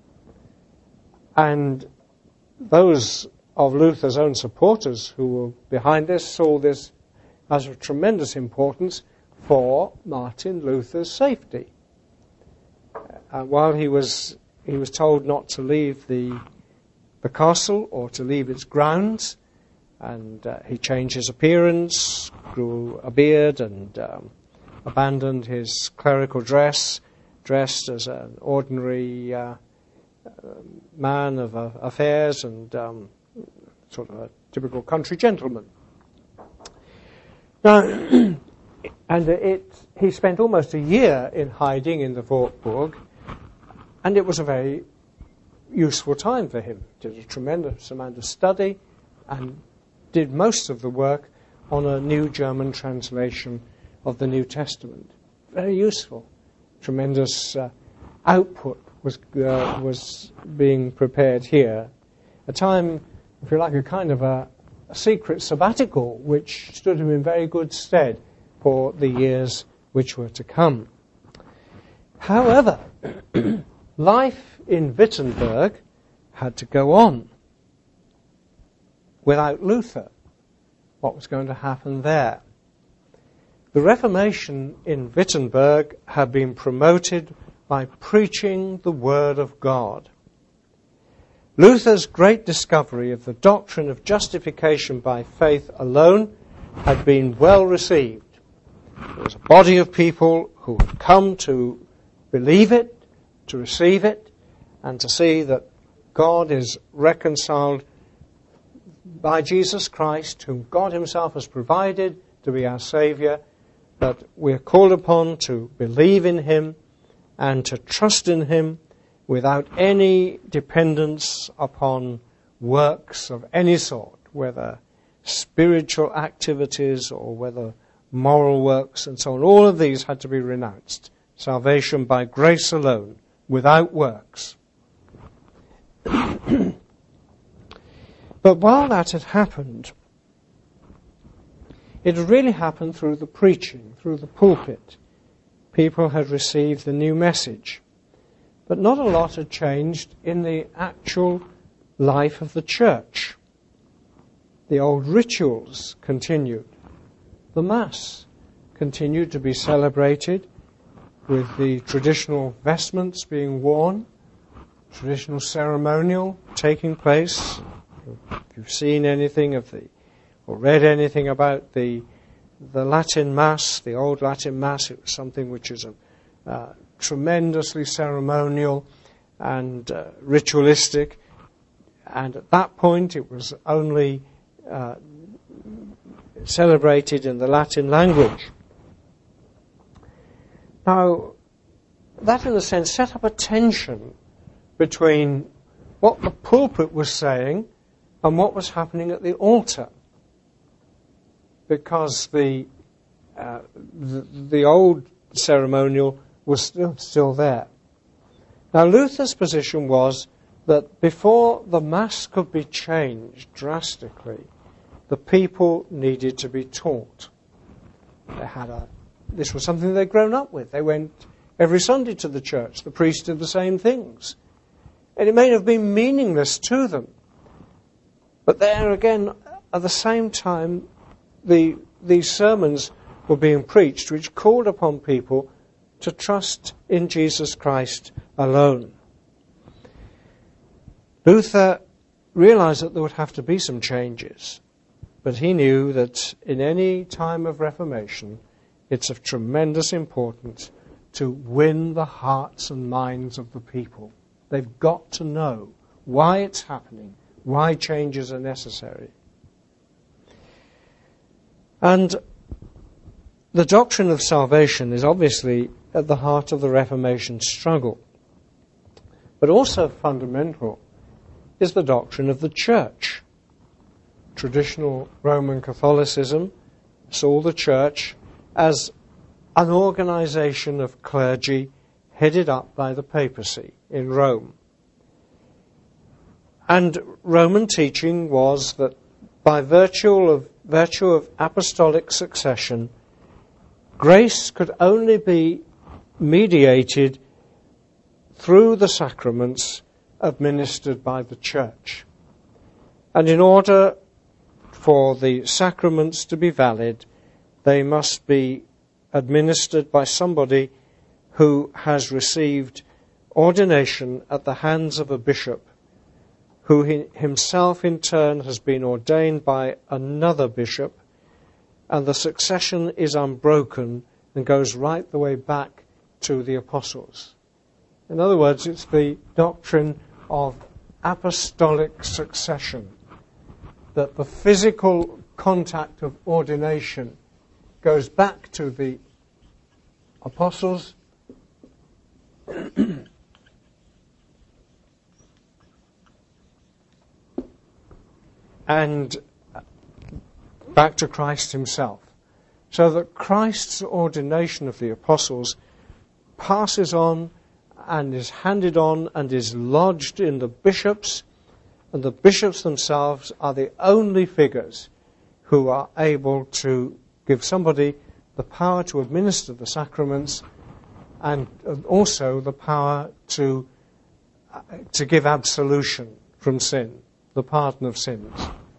And those of Luther's own supporters who were behind this saw this as of tremendous importance for Martin Luther's safety. Uh, while he was he was told not to leave the the castle or to leave its grounds, and uh, he changed his appearance, grew a beard, and um, abandoned his clerical dress, dressed as an ordinary uh, man of uh, affairs and um, sort of a typical country gentleman. Now, and it, he spent almost a year in hiding in the Wartburg, and it was a very useful time for him. He did a tremendous amount of study and did most of the work on a new German translation of the New Testament. Very useful. Tremendous uh, output was uh, was being prepared here. A time, if you like, a kind of a, a secret sabbatical, which stood him in very good stead for the years which were to come. However, life in Wittenberg had to go on. Without Luther, what was going to happen there? The Reformation in Wittenberg had been promoted by preaching the Word of God. Luther's great discovery of the doctrine of justification by faith alone had been well received. There was a body of people who had come to believe it, to receive it, and to see that God is reconciled by Jesus Christ, whom God himself has provided to be our Saviour, that we are called upon to believe in him and to trust in him without any dependence upon works of any sort, whether spiritual activities or whether moral works and so on. All of these had to be renounced. Salvation by grace alone, without works. But while that had happened, it had really happened through the preaching, through the pulpit. People had received the new message. But not a lot had changed in the actual life of the church. The old rituals continued. The Mass continued to be celebrated with the traditional vestments being worn, traditional ceremonial taking place. If you've seen anything of the, or read anything about the the Latin Mass, the old Latin Mass, it was something which is a, uh, tremendously ceremonial and uh, ritualistic. And at that point, it was only uh, celebrated in the Latin language. Now, that in a sense set up a tension between what the pulpit was saying and what was happening at the altar. Because the, uh, the, the old ceremonial was still, still there. Now, Luther's position was that before the Mass could be changed drastically, the people needed to be taught. They had a, this was something they'd grown up with. They went every Sunday to the church. The priest did the same things. And it may have been meaningless to them. But there again, at the same time, the, these sermons were being preached which called upon people to trust in Jesus Christ alone. Luther realized that there would have to be some changes, but he knew that in any time of Reformation, it's of tremendous importance to win the hearts and minds of the people. They've got to know why it's happening, why changes are necessary. And the doctrine of salvation is obviously at the heart of the Reformation struggle. But also fundamental is the doctrine of the Church. Traditional Roman Catholicism saw the Church as an organization of clergy headed up by the papacy in Rome. And Roman teaching was that by virtue of, virtue of apostolic succession, grace could only be mediated through the sacraments administered by the Church. And in order for the sacraments to be valid, they must be administered by somebody who has received ordination at the hands of a bishop, who he, himself in turn has been ordained by another bishop, and the succession is unbroken and goes right the way back to the apostles. In other words, it's the doctrine of apostolic succession, that the physical contact of ordination goes back to the apostles and back to Christ himself. So that Christ's ordination of the apostles passes on and is handed on and is lodged in the bishops, and the bishops themselves are the only figures who are able to give somebody the power to administer the sacraments and also the power to, uh, to give absolution from sin, the pardon of sins.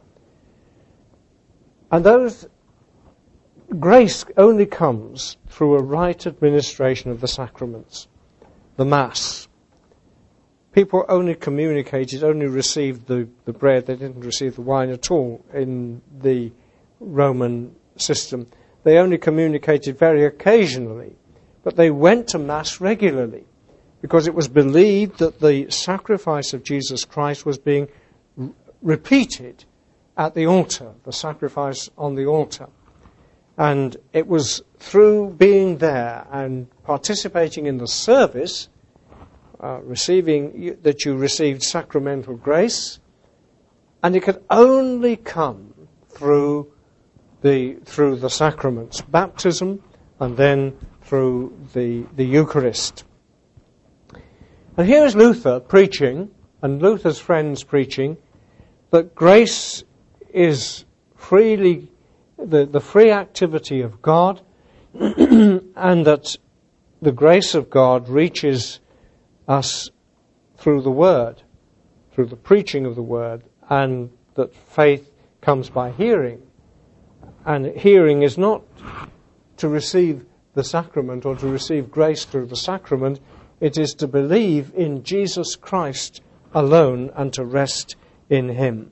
And those grace only comes through a right administration of the sacraments, the Mass. People only communicated, only received the, the bread, they didn't receive the wine at all in the Roman system. They only communicated very occasionally, but they went to Mass regularly because it was believed that the sacrifice of Jesus Christ was being r- repeated at the altar, the sacrifice on the altar. And it was through being there and participating in the service, uh, receiving that you received sacramental grace, and it could only come through the through the sacraments, baptism, and then through the the Eucharist. And here is Luther preaching, and Luther's friends preaching, that grace is freely the, the free activity of God, and that the grace of God reaches us through the Word, through the preaching of the Word, and that faith comes by hearing. And hearing is not to receive the sacrament or to receive grace through the sacrament. It is to believe in Jesus Christ alone and to rest in him.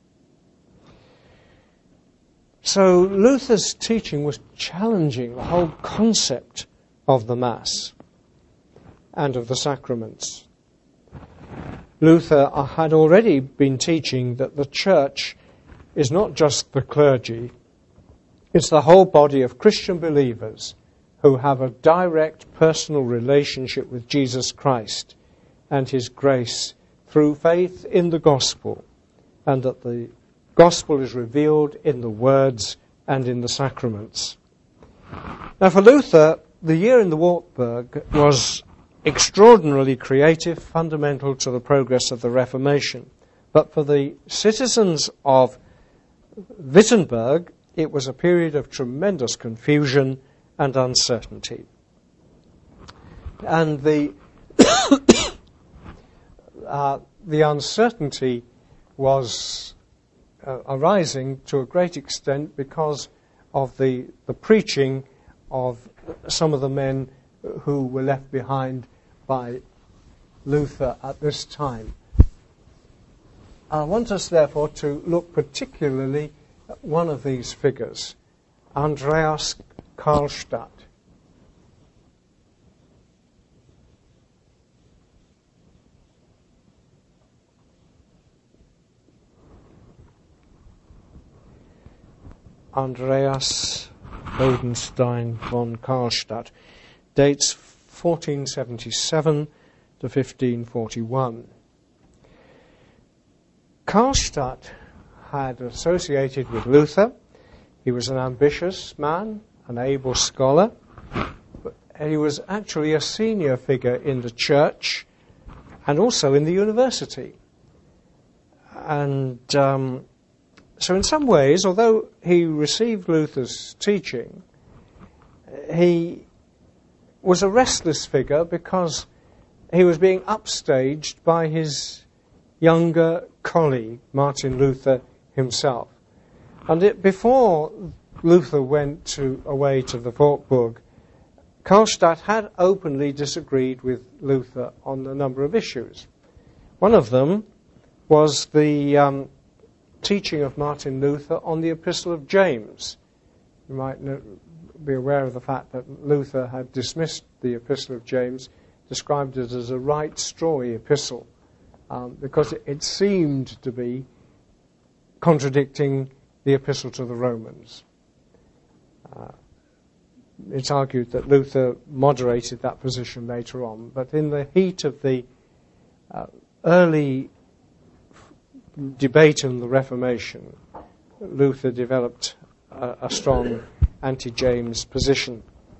So Luther's teaching was challenging the whole concept of the Mass and of the sacraments. Luther had already been teaching that the Church is not just the clergy, it's the whole body of Christian believers who have a direct personal relationship with Jesus Christ and his grace through faith in the gospel, and that the gospel is revealed in the words and in the sacraments. Now for Luther, the year in the Wartburg was extraordinarily creative, fundamental to the progress of the Reformation. But for the citizens of Wittenberg, it was a period of tremendous confusion and uncertainty. And the uh, the uncertainty was uh, arising to a great extent because of the, the preaching of some of the men who were left behind by Luther at this time. I want us, therefore, to look particularly at one of these figures, Andreas Karlstadt. Andreas Bodenstein von Karlstadt, dates fourteen seventy-seven to fifteen forty-one. Karlstadt had associated with Luther. He was an ambitious man, an able scholar, but he was actually a senior figure in the church and also in the university. And um, so in some ways, although he received Luther's teaching, he was a restless figure because he was being upstaged by his younger colleague, Martin Luther himself. And it, before Luther went to, away to the Wartburg, Karlstadt had openly disagreed with Luther on a number of issues. One of them was the um, teaching of Martin Luther on the Epistle of James. You might know, be aware of the fact that Luther had dismissed the Epistle of James, described it as a right strawy epistle, um, because it, it seemed to be contradicting the Epistle to the Romans. Uh, it's argued that Luther moderated that position later on, but in the heat of the uh, early f- debate in the Reformation, Luther developed a, a strong anti-James position.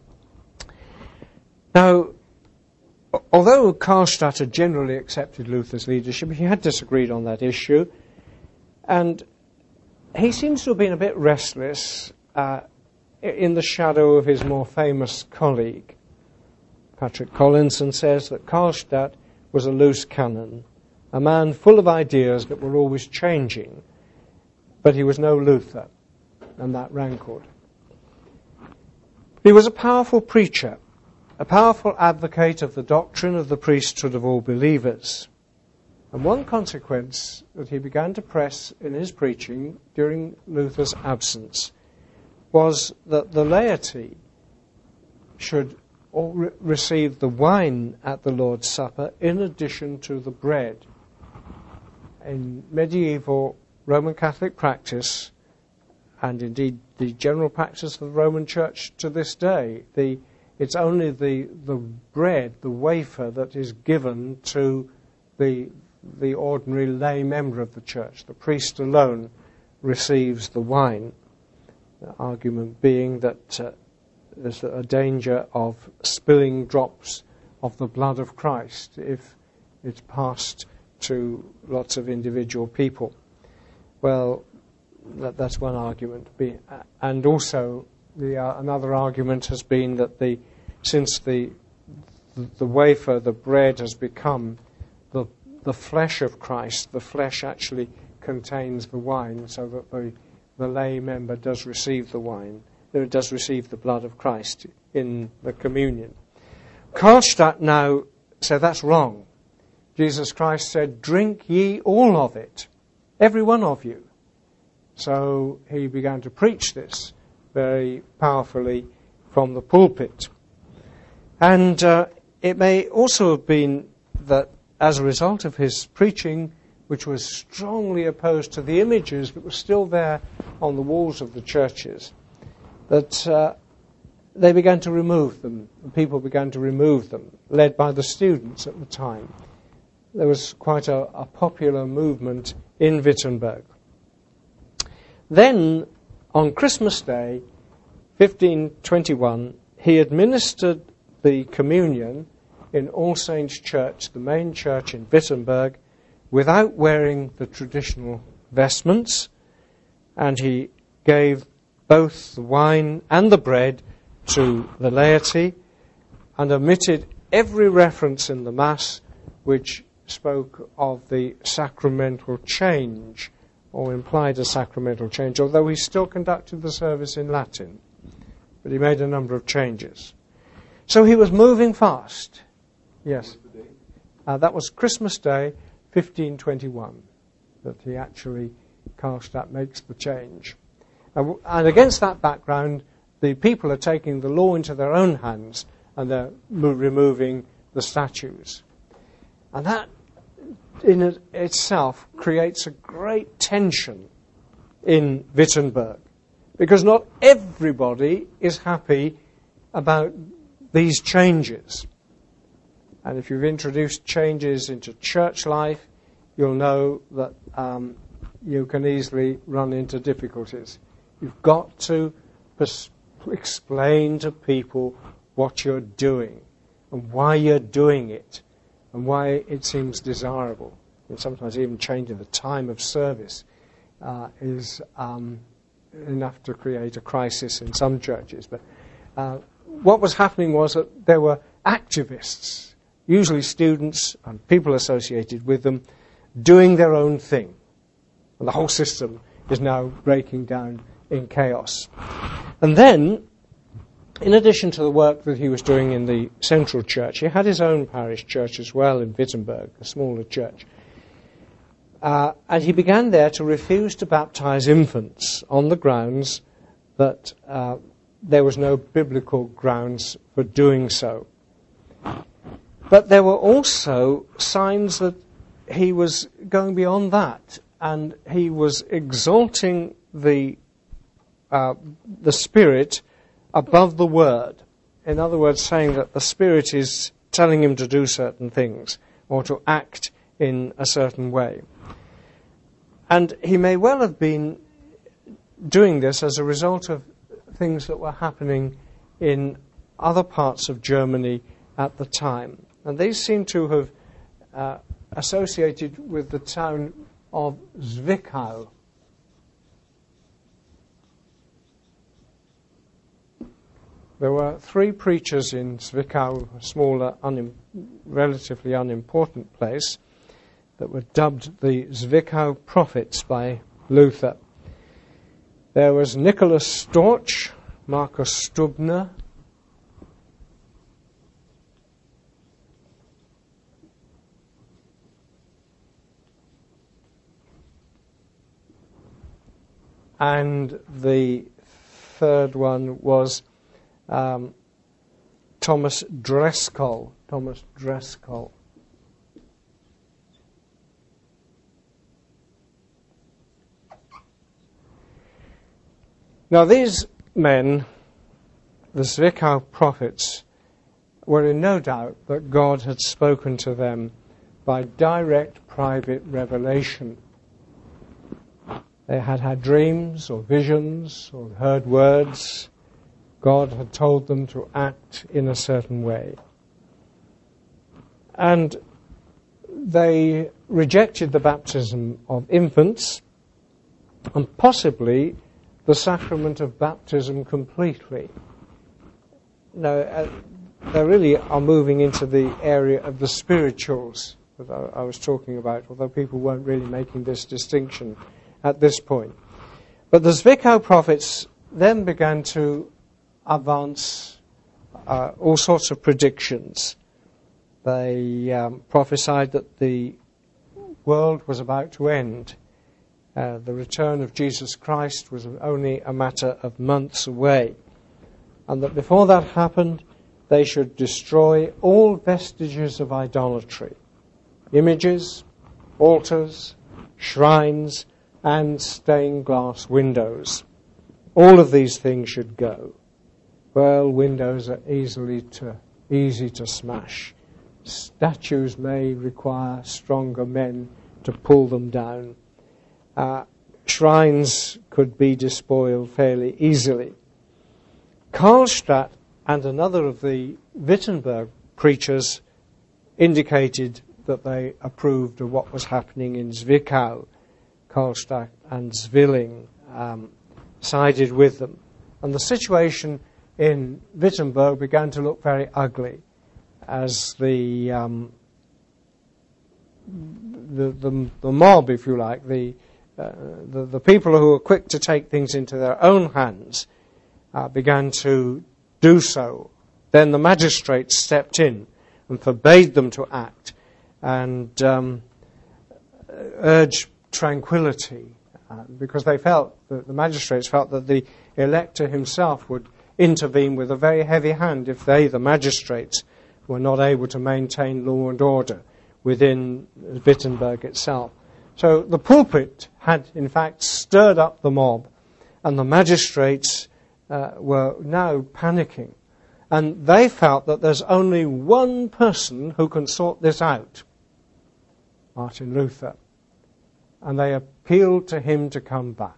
Now, although Karlstadt had generally accepted Luther's leadership, he had disagreed on that issue, and he seems to have been a bit restless uh, in the shadow of his more famous colleague. Patrick Collinson says that Karlstadt was a loose cannon, a man full of ideas that were always changing, but he was no Luther, and that rankled. He was a powerful preacher, a powerful advocate of the doctrine of the priesthood of all believers. And one consequence that he began to press in his preaching during Luther's absence was that the laity should all re- receive the wine at the Lord's Supper in addition to the bread. In medieval Roman Catholic practice, and indeed the general practice of the Roman Church to this day, the it's only the the bread, the wafer, that is given to the the ordinary lay member of the church. The priest alone receives the wine. The argument being that uh, there's a danger of spilling drops of the blood of Christ if it's passed to lots of individual people. Well, that, that's one argument. Be, uh, and also, the, uh, another argument has been that the since the the wafer, the bread, has become the the flesh of Christ, the flesh actually contains the wine, so that the the lay member does receive the wine, uh, does receive the blood of Christ in the communion. Karlstadt now said that's wrong. Jesus Christ said, "Drink ye all of it, every one of you." So he began to preach this very powerfully from the pulpit. And uh, it may also have been that as a result of his preaching, which was strongly opposed to the images that were still there on the walls of the churches, that uh, they began to remove them. And people began to remove them, led by the students at the time. There was quite a, a popular movement in Wittenberg. Then, on Christmas Day, fifteen twenty-one, he administered the communion in All Saints' Church, the main church in Wittenberg, without wearing the traditional vestments, and he gave both the wine and the bread to the laity and omitted every reference in the Mass which spoke of the sacramental change or implied a sacramental change, although he still conducted the service in Latin. But he made a number of changes. So he was moving fast. Yes. Uh, that was Christmas Day, fifteen twenty-one, that he actually, Karlstadt makes the change. Uh, and against that background, the people are taking the law into their own hands and they're mo- removing the statues. And that in it itself creates a great tension in Wittenberg, because not everybody is happy about these changes. And if you've introduced changes into church life, you'll know that um, you can easily run into difficulties. You've got to pers- explain to people what you're doing and why you're doing it and why it seems desirable. And sometimes even changing the time of service uh, is um, enough to create a crisis in some churches. But uh, what was happening was that there were activists, usually students and people associated with them, doing their own thing. And the whole system is now breaking down in chaos. And then, in addition to the work that he was doing in the central church, he had his own parish church as well in Wittenberg, a smaller church. Uh, and he began there to refuse to baptize infants on the grounds that uh, there was no biblical grounds for doing so. But there were also signs that he was going beyond that, and he was exalting the uh, the Spirit above the Word. In other words, saying that the Spirit is telling him to do certain things or to act in a certain way. And he may well have been doing this as a result of things that were happening in other parts of Germany at the time. And these seem to have uh, associated with the town of Zwickau. There were three preachers in Zwickau, a smaller, unim- relatively unimportant place, that were dubbed the Zwickau prophets by Luther. There was Nicholas Storch, Markus Stubner, and the third one was um, Thomas Dreskel. Thomas Dreskel. Now these men, the Zwickau prophets, were in no doubt that God had spoken to them by direct private revelation. They had had dreams or visions or heard words. God had told them to act in a certain way. And they rejected the baptism of infants and possibly the sacrament of baptism completely. Now, uh, they really are moving into the area of the spirituals that I, I was talking about, although people weren't really making this distinction at this point. But the Zwickau prophets then began to advance uh, all sorts of predictions. They um, prophesied that the world was about to end. Uh, the return of Jesus Christ was only a matter of months away. And that before that happened, they should destroy all vestiges of idolatry. Images, altars, shrines, and stained glass windows. All of these things should go. Well, windows are easily to, easy to smash. Statues may require stronger men to pull them down. Uh, shrines could be despoiled fairly easily. Karlstadt and another of the Wittenberg preachers indicated that they approved of what was happening in Zwickau. Karlstadt and Zwilling um, sided with them. And the situation in Wittenberg began to look very ugly as the um, the, the, the mob, if you like, the, uh, the, the people who were quick to take things into their own hands uh, began to do so. Then the magistrates stepped in and forbade them to act and um, urged tranquility uh, because they felt, that the magistrates felt that the elector himself would intervene with a very heavy hand if they, the magistrates, were not able to maintain law and order within Wittenberg itself. So the pulpit had, in fact, stirred up the mob, and the magistrates uh, were now panicking. And they felt that there's only one person who can sort this out, Martin Luther. And they appealed to him to come back.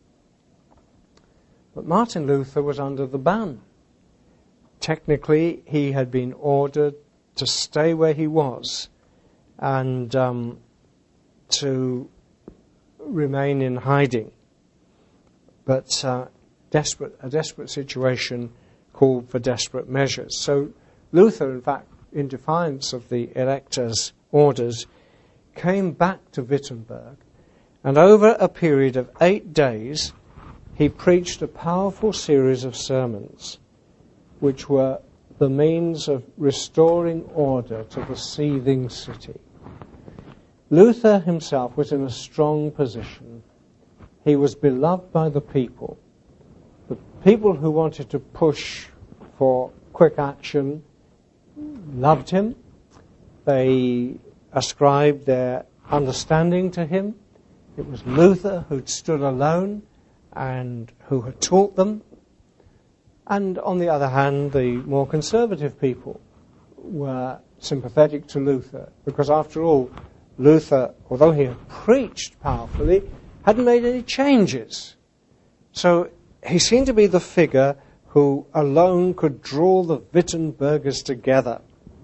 But Martin Luther was under the ban. Technically, he had been ordered to stay where he was and um, to remain in hiding. But uh, desperate, a desperate situation called for desperate measures. So Luther, in fact, in defiance of the elector's orders, came back to Wittenberg, and over a period of eight days, he preached a powerful series of sermons, which were the means of restoring order to the seething city. Luther himself was in a strong position. He was beloved by the people. The people who wanted to push for quick action loved him. They ascribed their understanding to him. It was Luther who'd stood alone and who had taught them. And on the other hand, the more conservative people were sympathetic to Luther, because after all, Luther, although he had preached powerfully, hadn't made any changes. So he seemed to be the figure who alone could draw the Wittenbergers together.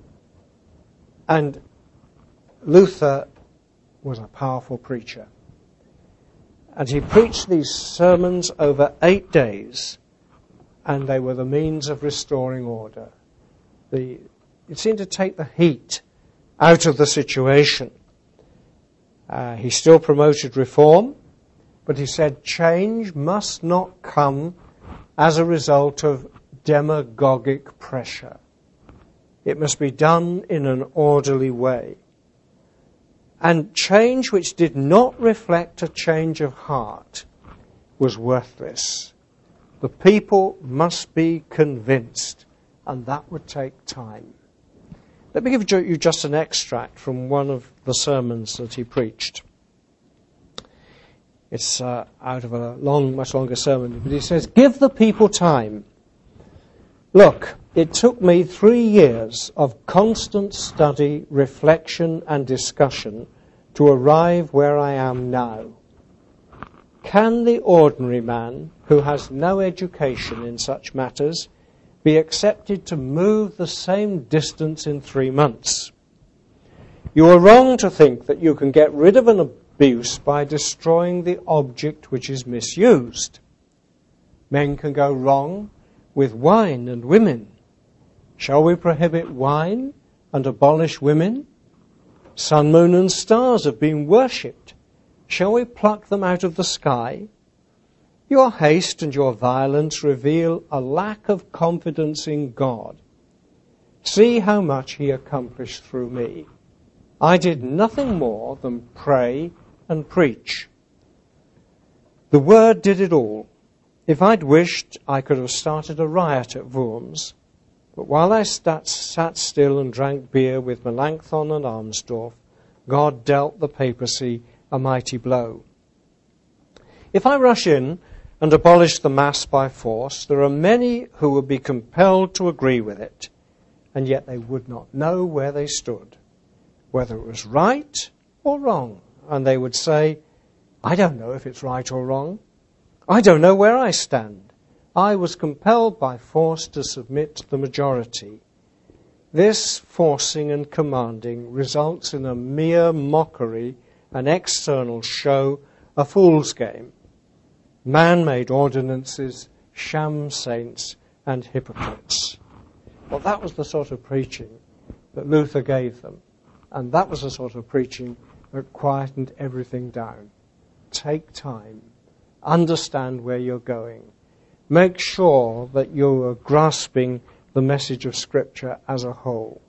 And Luther was a powerful preacher. And he preached these sermons over eight days, and they were the means of restoring order. The, it seemed to take the heat out of the situation. Uh, he still promoted reform, but he said change must not come as a result of demagogic pressure. It must be done in an orderly way. And change which did not reflect a change of heart was worthless. The people must be convinced, and that would take time. Let me give you just an extract from one of the sermons that he preached. It's uh, out of a long, much longer sermon, but he says, "Give the people time. Look, it took me three years of constant study, reflection, and discussion to arrive where I am now. Can the ordinary man, who has no education in such matters, be accepted to move the same distance in three months? You are wrong to think that you can get rid of an abuse by destroying the object which is misused. Men can go wrong with wine and women. Shall we prohibit wine and abolish women? Sun, moon, and stars have been worshipped. Shall we pluck them out of the sky? Your haste and your violence reveal a lack of confidence in God. See how much he accomplished through me. I did nothing more than pray and preach. The word did it all. If I'd wished, I could have started a riot at Worms. But while I sat, sat still and drank beer with Melanchthon and Armstorff, God dealt the papacy a mighty blow. If I rush in and abolish the Mass by force, there are many who would be compelled to agree with it, and yet they would not know where they stood, whether it was right or wrong. And they would say, I don't know if it's right or wrong. I don't know where I stand. I was compelled by force to submit to the majority. This forcing and commanding results in a mere mockery, an external show, a fool's game. Man-made ordinances, sham saints, and hypocrites. Well, that was the sort of preaching that Luther gave them. And that was the sort of preaching that quietened everything down. Take time. Understand where you're going. Make sure that you are grasping the message of Scripture as a whole.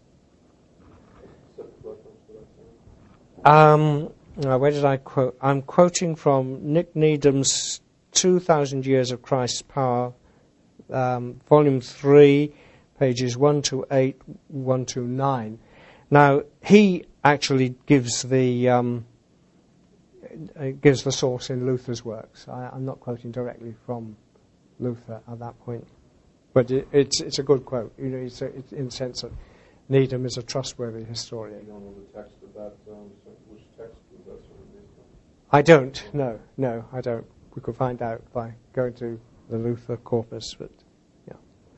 Um, where did I quote? I'm quoting from Nick Needham's two thousand Years of Christ's Power, um, Volume three, pages one to eight, one to nine. Now, he actually gives the um, gives the source in Luther's works. I, I'm not quoting directly from Luther at that point, but it, it's it's a good quote. You know, it's, a, it's in the sense that Needham is a trustworthy historian. You don't know the text of that. Um, which text was that sort of based on? I don't. No, no, I don't. We could find out by going to the Luther corpus, but yeah.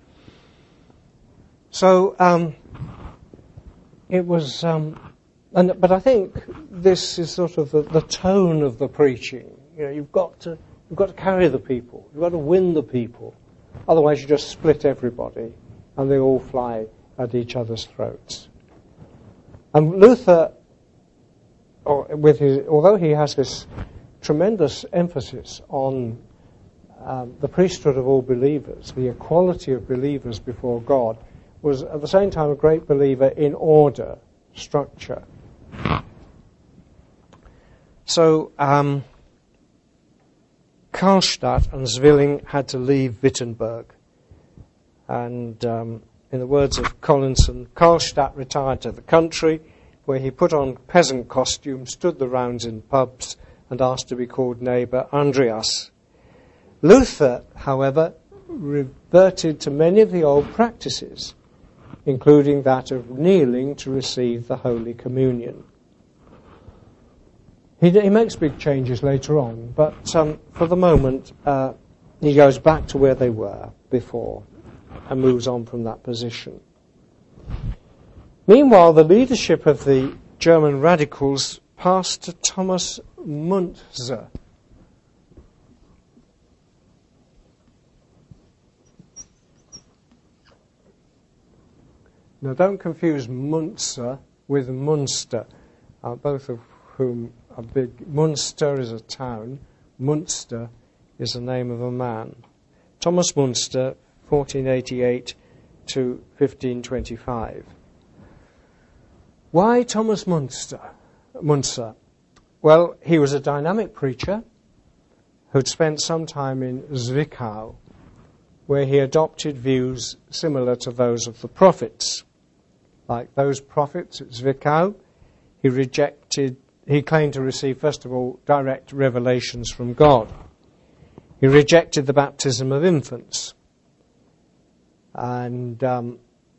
So um, it was. Um, And, but I think this is sort of the, the tone of the preaching. You know, you've got to you've got to carry the people. You've got to win the people. Otherwise, you just split everybody, and they all fly at each other's throats. And Luther, or with his, although he has this tremendous emphasis on um, the priesthood of all believers, the equality of believers before God, was at the same time a great believer in order, structure. So um, Karlstadt and Zwilling had to leave Wittenberg. And um, in the words of Collinson, Karlstadt retired to the country, where he put on peasant costume, stood the rounds in pubs, and asked to be called neighbour Andreas. Luther, however, reverted to many of the old practices, including that of kneeling to receive the Holy Communion. He, he makes big changes later on, but um, for the moment uh, he goes back to where they were before and moves on from that position. Meanwhile, the leadership of the German radicals passed to Thomas Müntzer. Now, don't confuse Munzer with Munster, uh, both of whom are big. Munster is a town. Munster is the name of a man. Thomas Munster, fourteen eighty-eight to fifteen twenty-five. Why Thomas Munster? Munzer? Well, he was a dynamic preacher who'd spent some time in Zwickau, where he adopted views similar to those of the prophets. Like those prophets at Zwickau, he rejected, he claimed to receive, first of all, direct revelations from God. He rejected the baptism of infants. And um,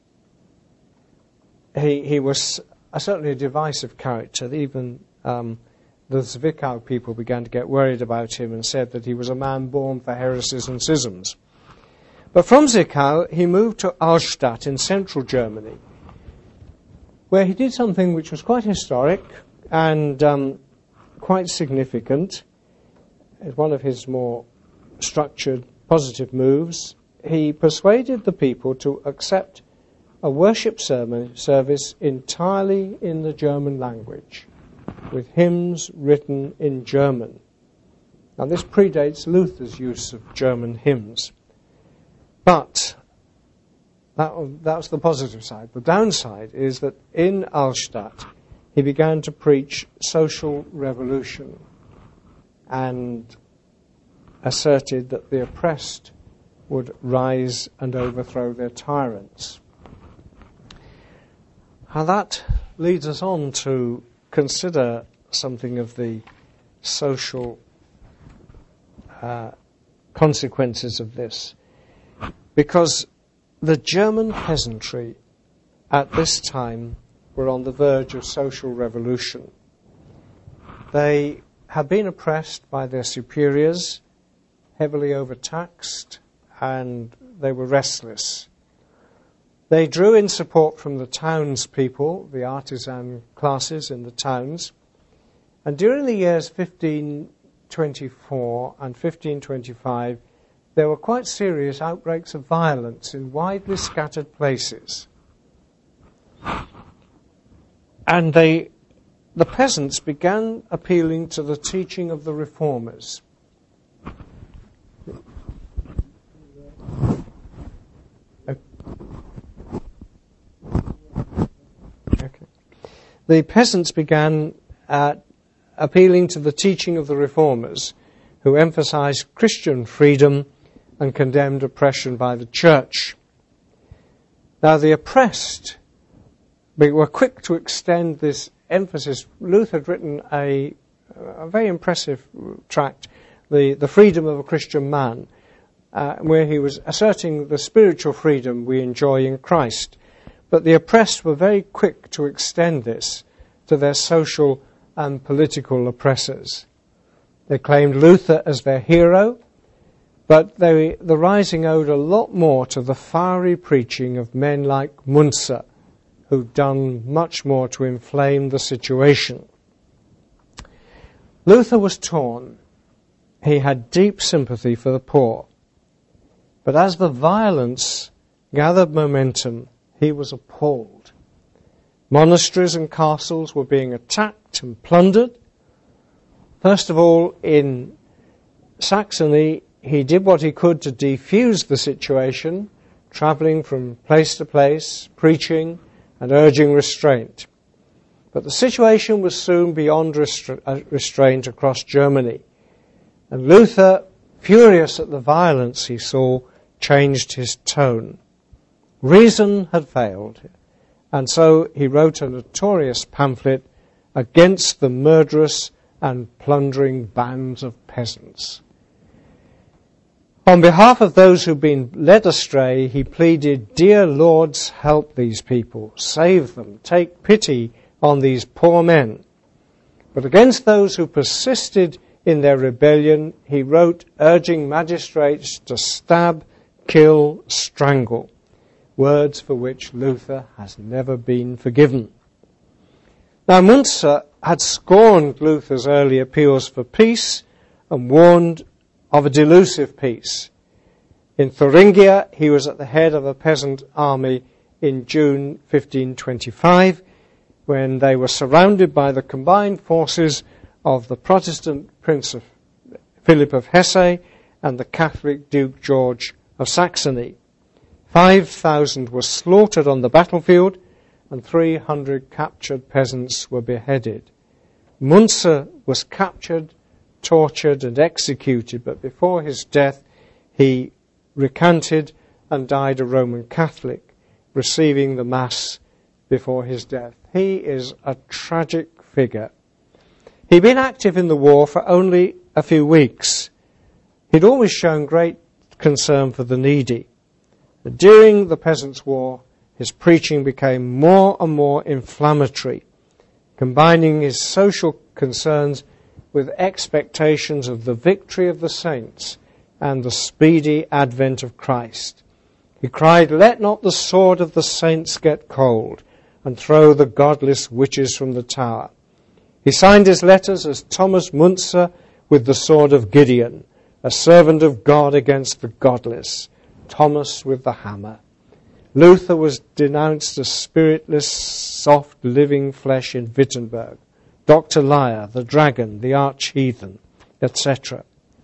he, he was a, certainly a divisive character. Even um, the Zwickau people began to get worried about him and said that he was a man born for heresies and schisms. But from Zwickau, he moved to Auerstadt in central Germany, where he did something which was quite historic and um, quite significant. It's one of his more structured, positive moves. He persuaded the people to accept a worship sermon service entirely in the German language, with hymns written in German. Now this predates Luther's use of German hymns. But that, that was the positive side. The downside is that in Altstadt he began to preach social revolution and asserted that the oppressed would rise and overthrow their tyrants. Now that leads us on to consider something of the social uh, consequences of this, because the German peasantry at this time were on the verge of social revolution. They had been oppressed by their superiors, heavily overtaxed, and they were restless. They drew in support from the townspeople, the artisan classes in the towns, and during the years fifteen twenty-four and fifteen twenty-five, there were quite serious outbreaks of violence in widely scattered places. And they, the peasants began appealing to the teaching of the reformers. Okay. The peasants began uh, appealing to the teaching of the reformers, who emphasized Christian freedom and condemned oppression by the church. Now the oppressed were quick to extend this emphasis. Luther had written a, a very impressive tract, the, the Freedom of a Christian Man, uh, where he was asserting the spiritual freedom we enjoy in Christ. But the oppressed were very quick to extend this to their social and political oppressors. They claimed Luther as their hero, but they, the rising owed a lot more to the fiery preaching of men like Munzer, who'd done much more to inflame the situation. Luther was torn. He had deep sympathy for the poor. But as the violence gathered momentum, he was appalled. Monasteries and castles were being attacked and plundered. First of all, in Saxony, he did what he could to defuse the situation, travelling from place to place, preaching and urging restraint. But the situation was soon beyond restra- restraint across Germany. And Luther, furious at the violence he saw, changed his tone. Reason had failed, and so he wrote a notorious pamphlet against the murderous and plundering bands of peasants. On behalf of those who'd been led astray, he pleaded, "Dear Lords, help these people, save them, take pity on these poor men." But against those who persisted in their rebellion, he wrote urging magistrates to stab, kill, strangle, words for which Luther has never been forgiven. Now Munzer had scorned Luther's early appeals for peace and warned of a delusive peace. In Thuringia, he was at the head of a peasant army in June fifteen twenty-five, when they were surrounded by the combined forces of the Protestant Prince of Philip of Hesse and the Catholic Duke George of Saxony. Five thousand were slaughtered on the battlefield, and three hundred captured peasants were beheaded. Munzer was captured, tortured and executed, but before his death he recanted and died a Roman Catholic, receiving the Mass before his death. He is a tragic figure. He'd been active in the war for only a few weeks. He'd always shown great concern for the needy. But during the Peasants' War, his preaching became more and more inflammatory, combining his social concerns with expectations of the victory of the saints and the speedy advent of Christ. He cried, "Let not the sword of the saints get cold, and throw the godless witches from the tower." He signed his letters as Thomas Munzer with the sword of Gideon, a servant of God against the godless, Thomas with the hammer. Luther was denounced as spiritless, soft, living flesh in Wittenberg, Doctor Liar, the dragon, the arch-heathen, et cetera.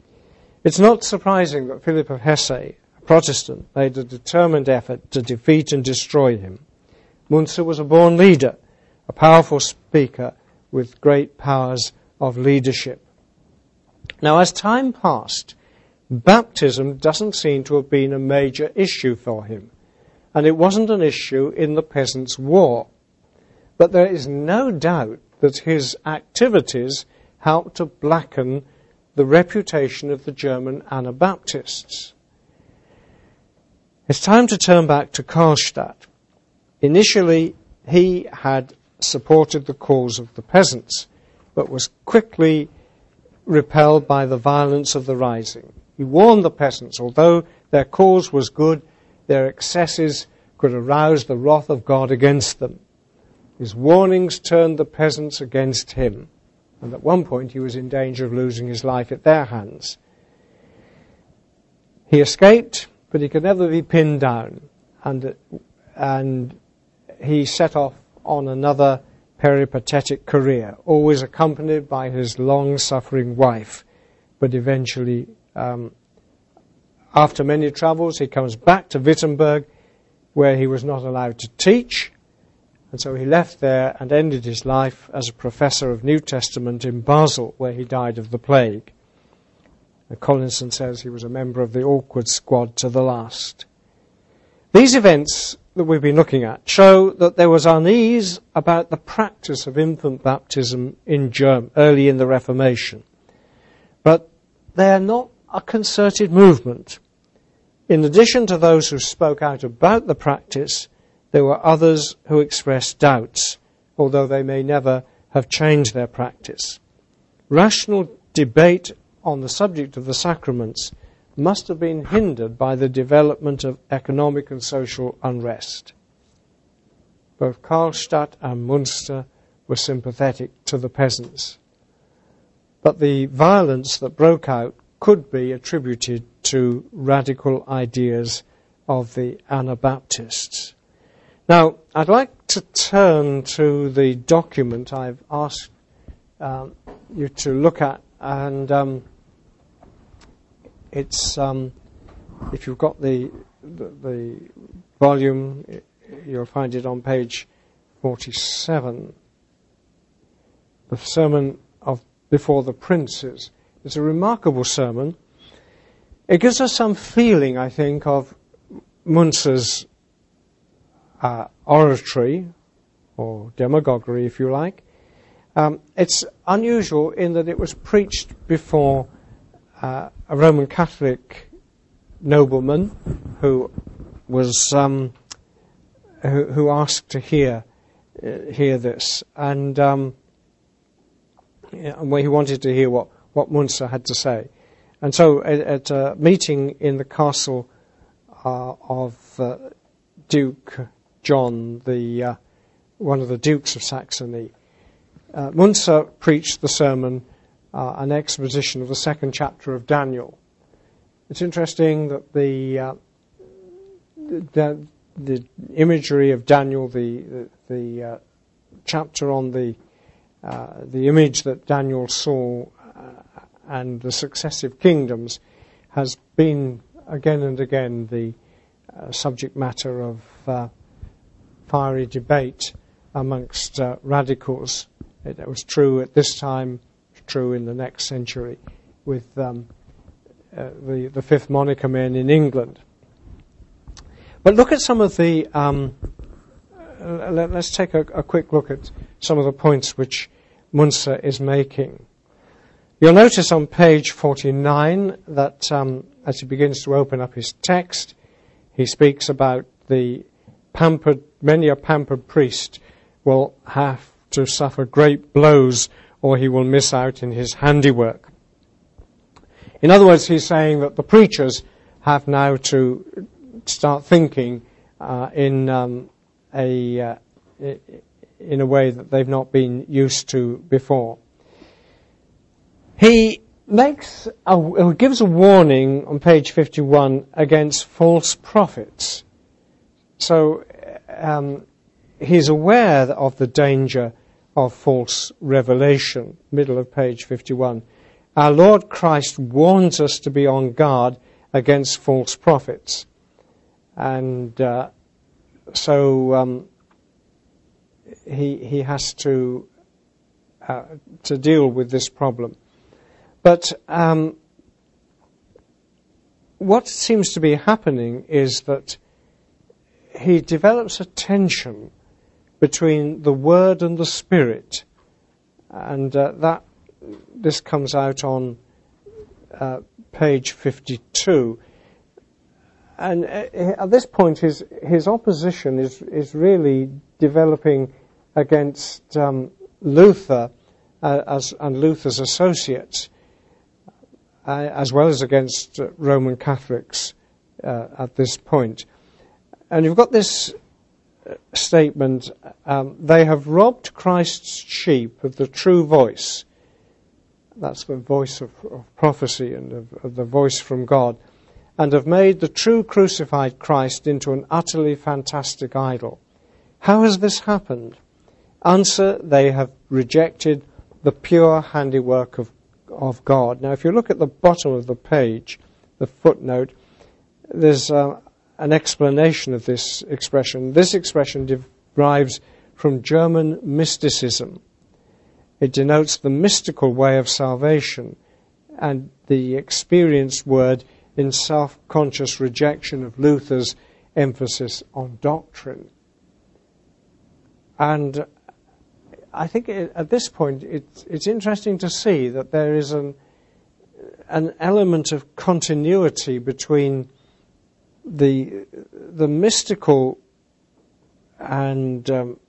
It's not surprising that Philip of Hesse, a Protestant, made a determined effort to defeat and destroy him. Munzer was a born leader, a powerful speaker with great powers of leadership. Now, as time passed, baptism doesn't seem to have been a major issue for him, and it wasn't an issue in the Peasants' War. But there is no doubt that his activities helped to blacken the reputation of the German Anabaptists. It's time to turn back to Karlstadt. Initially, he had supported the cause of the peasants, but was quickly repelled by the violence of the rising. He warned the peasants, although their cause was good, their excesses could arouse the wrath of God against them. His warnings turned the peasants against him, and at one point he was in danger of losing his life at their hands. He escaped, but he could never be pinned down, and, and he set off on another peripatetic career, always accompanied by his long-suffering wife. But eventually, um, after many travels, he comes back to Wittenberg, where he was not allowed to teach, and so he left there and ended his life as a professor of New Testament in Basel, where he died of the plague. And Collinson says he was a member of the awkward squad to the last. These events that we've been looking at show that there was unease about the practice of infant baptism in Germany early in the Reformation. But they are not a concerted movement. In addition to those who spoke out about the practice, there were others who expressed doubts, although they may never have changed their practice. Rational debate on the subject of the sacraments must have been hindered by the development of economic and social unrest. Both Karlstadt and Munster were sympathetic to the peasants, but the violence that broke out could be attributed to radical ideas of the Anabaptists. Now, I'd like to turn to the document I've asked um, you to look at, and um, it's, um, if you've got the, the, the volume, you'll find it on page forty-seven. The Sermon of Before the Princes. It's a remarkable sermon. It gives us some feeling, I think, of Munzer's uh, oratory, or demagoguery, if you like. Um, it's unusual in that it was preached before uh, a Roman Catholic nobleman who was um, who, who asked to hear uh, hear this, and um, yeah, and he wanted to hear what what Munzer had to say. And so, at, at a meeting in the castle uh, of uh, Duke John, the uh, one of the dukes of Saxony, uh, Munzer preached the sermon, uh, an exposition of the second chapter of Daniel. It's interesting that the uh, the, the imagery of Daniel, the the, the uh, chapter on the uh, the image that Daniel saw uh, and the successive kingdoms, has been again and again the uh, subject matter of uh, fiery debate amongst uh, radicals. It, it was true at this time, true in the next century, with um, uh, the, the Fifth Monica men in England. But look at some of the, um, uh, let, let's take a, a quick look at some of the points which Munzer is making. You'll notice on page forty-nine that um, as he begins to open up his text, he speaks about the pampered, many a pampered priest will have to suffer great blows or he will miss out in his handiwork. In other words, he's saying that the preachers have now to start thinking uh, in um, a uh, in a way that they've not been used to before. He makes a, gives a warning on page fifty-one against false prophets. So um, he's aware of the danger of false revelation, middle of page fifty-one, our Lord Christ warns us to be on guard against false prophets. And uh, so um, he he has to uh, to deal with this problem. But um, what seems to be happening is that he develops a tension between the Word and the Spirit, and uh, that this comes out on uh, page fifty-two. And uh, at this point, his his opposition is is really developing against um, Luther uh, as and Luther's associates, uh, as well as against uh, Roman Catholics uh, at this point. And you've got this statement, um, they have robbed Christ's sheep of the true voice. That's the voice of, of prophecy and of, of the voice from God, and have made the true crucified Christ into an utterly fantastic idol. How has this happened? Answer, they have rejected the pure handiwork of, of God. Now, if you look at the bottom of the page, the footnote, there's uh, an explanation of this expression. This expression derives from German mysticism. It denotes the mystical way of salvation and the experienced word in self-conscious rejection of Luther's emphasis on doctrine. And I think it, at this point it's, it's interesting to see that there is an, an element of continuity between the the mystical and um,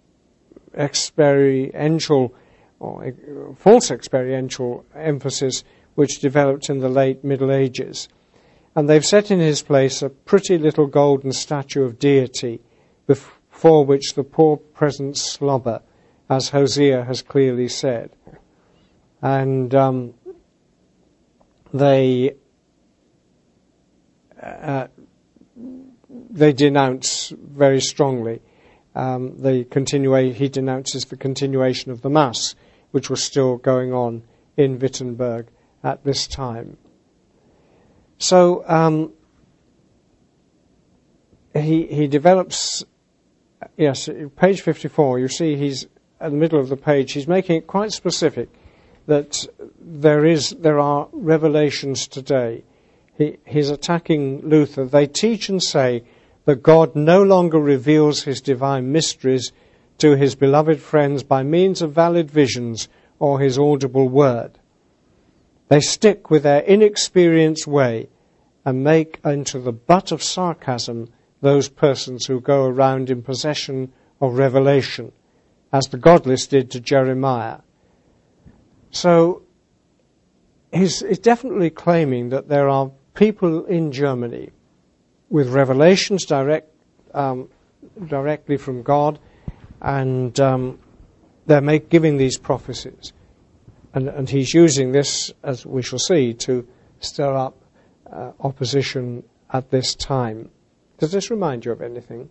experiential or uh, false experiential emphasis which developed in the late Middle Ages. And they've set in his place a pretty little golden statue of deity before which the poor peasants slobber, as Hosea has clearly said. And um, they uh, they denounce very strongly um, the continua- he denounces the continuation of the Mass, which was still going on in Wittenberg at this time. So um, he he develops, yes, page fifty-four, you see he's at the middle of the page, he's making it quite specific that there is there are revelations today. He, he's attacking Luther. They teach and say that God no longer reveals his divine mysteries to his beloved friends by means of valid visions or his audible word. They stick with their inexperienced way and make into the butt of sarcasm those persons who go around in possession of revelation, as the godless did to Jeremiah. So he's, he's definitely claiming that there are people in Germany with revelations direct, um, directly from God, and um, they're make, giving these prophecies. And, and he's using this, as we shall see, to stir up uh, opposition at this time. Does this remind you of anything?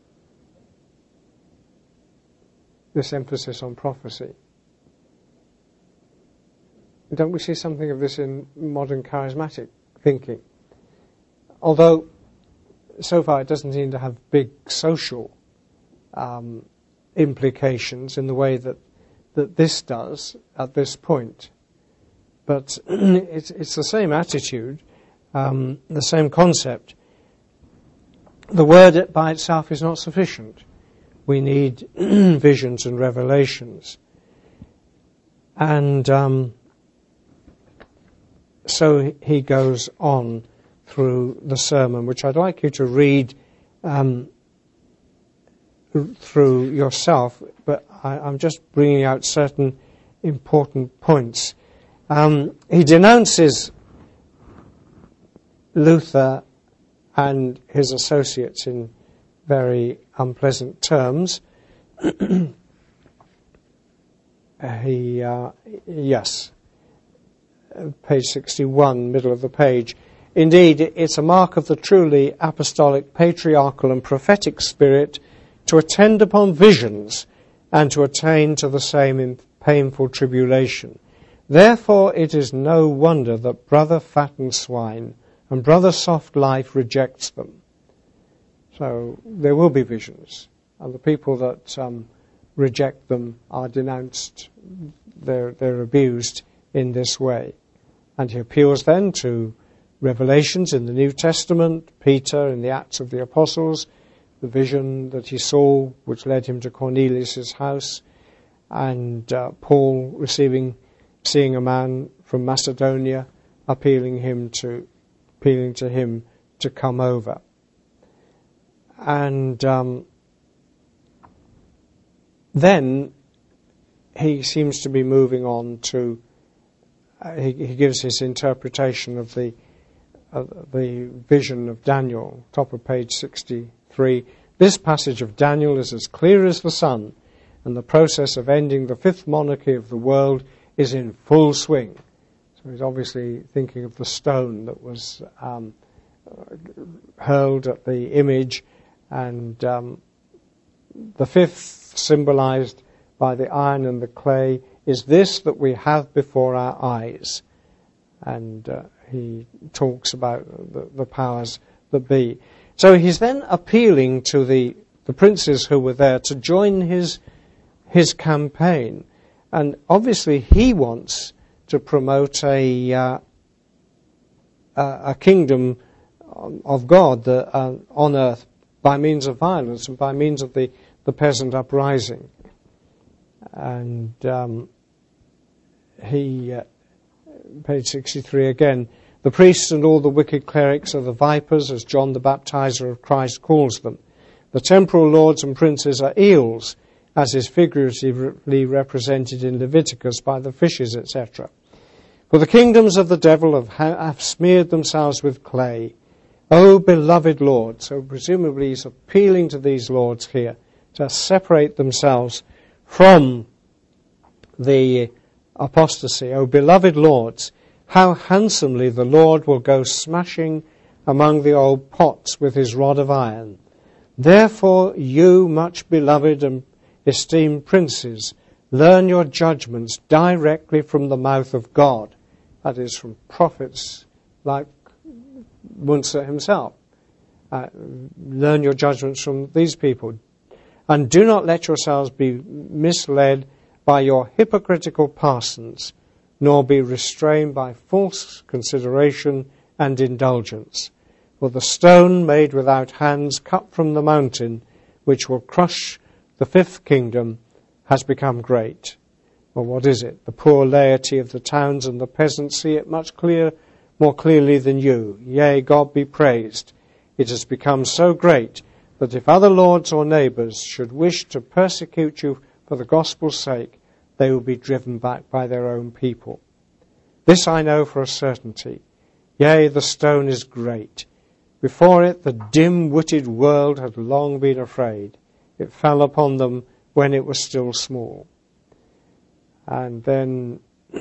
This emphasis on prophecy. Don't we see something of this in modern charismatic thinking? Although, so far it doesn't seem to have big social um, implications in the way that, that this does at this point. But it's, it's the same attitude, um, the same concept. The word by itself is not sufficient. We need visions and revelations. And um, so he goes on through the sermon, which I'd like you to read um, through yourself, but I, I'm just bringing out certain important points. Um, he denounces Luther and his associates in very unpleasant terms. he, uh, yes, page sixty-one, middle of the page. Indeed, it's a mark of the truly apostolic, patriarchal and prophetic spirit to attend upon visions and to attain to the same in painful tribulation. Therefore it is no wonder that brother fattened swine and brother soft life rejects them. So there will be visions, and the people that um, reject them are denounced, they're, they're abused in this way. And he appeals then to revelations in the New Testament, Peter in the Acts of the Apostles, the vision that he saw which led him to Cornelius' house, and uh, Paul receiving, seeing a man from Macedonia, appealing him to, appealing to him to come over. And um, then he seems to be moving on to, uh, he, he gives his interpretation of the uh, the vision of Daniel, top of page sixty-three. This passage of Daniel is as clear as the sun, and the process of ending the fifth monarchy of the world is in full swing. So he's obviously thinking of the stone that was um, hurled at the image, and um, the fifth, symbolized by the iron and the clay, is this that we have before our eyes. And uh, he talks about the, the powers that be. So he's then appealing to the, the princes who were there to join his his campaign. And obviously he wants to promote a uh, a, a kingdom of God that, uh, on earth by means of violence and by means of the, the peasant uprising. And um, he, uh, page sixty-three again, the priests and all the wicked clerics are the vipers, as John the Baptizer of Christ calls them. The temporal lords and princes are eels, as is figuratively represented in Leviticus by the fishes, et cetera. For the kingdoms of the devil have, have smeared themselves with clay. O beloved Lord, so presumably he's appealing to these lords here to separate themselves from the apostasy. O beloved lords, how handsomely the Lord will go smashing among the old pots with his rod of iron. Therefore you, much beloved and esteemed princes, learn your judgments directly from the mouth of God. That is, from prophets like Munzer himself. Uh, learn your judgments from these people. And do not let yourselves be misled by your hypocritical parsons, nor be restrained by false consideration and indulgence. For the stone made without hands, cut from the mountain, which will crush the fifth kingdom, has become great. Well, what is it? The poor laity of the towns and the peasants see it much clearer, more clearly than you. Yea, God be praised. It has become so great that if other lords or neighbours should wish to persecute you for the gospel's sake, they will be driven back by their own people. This I know for a certainty. Yea, the stone is great. Before it the dim-witted world had long been afraid. It fell upon them when it was still small. And then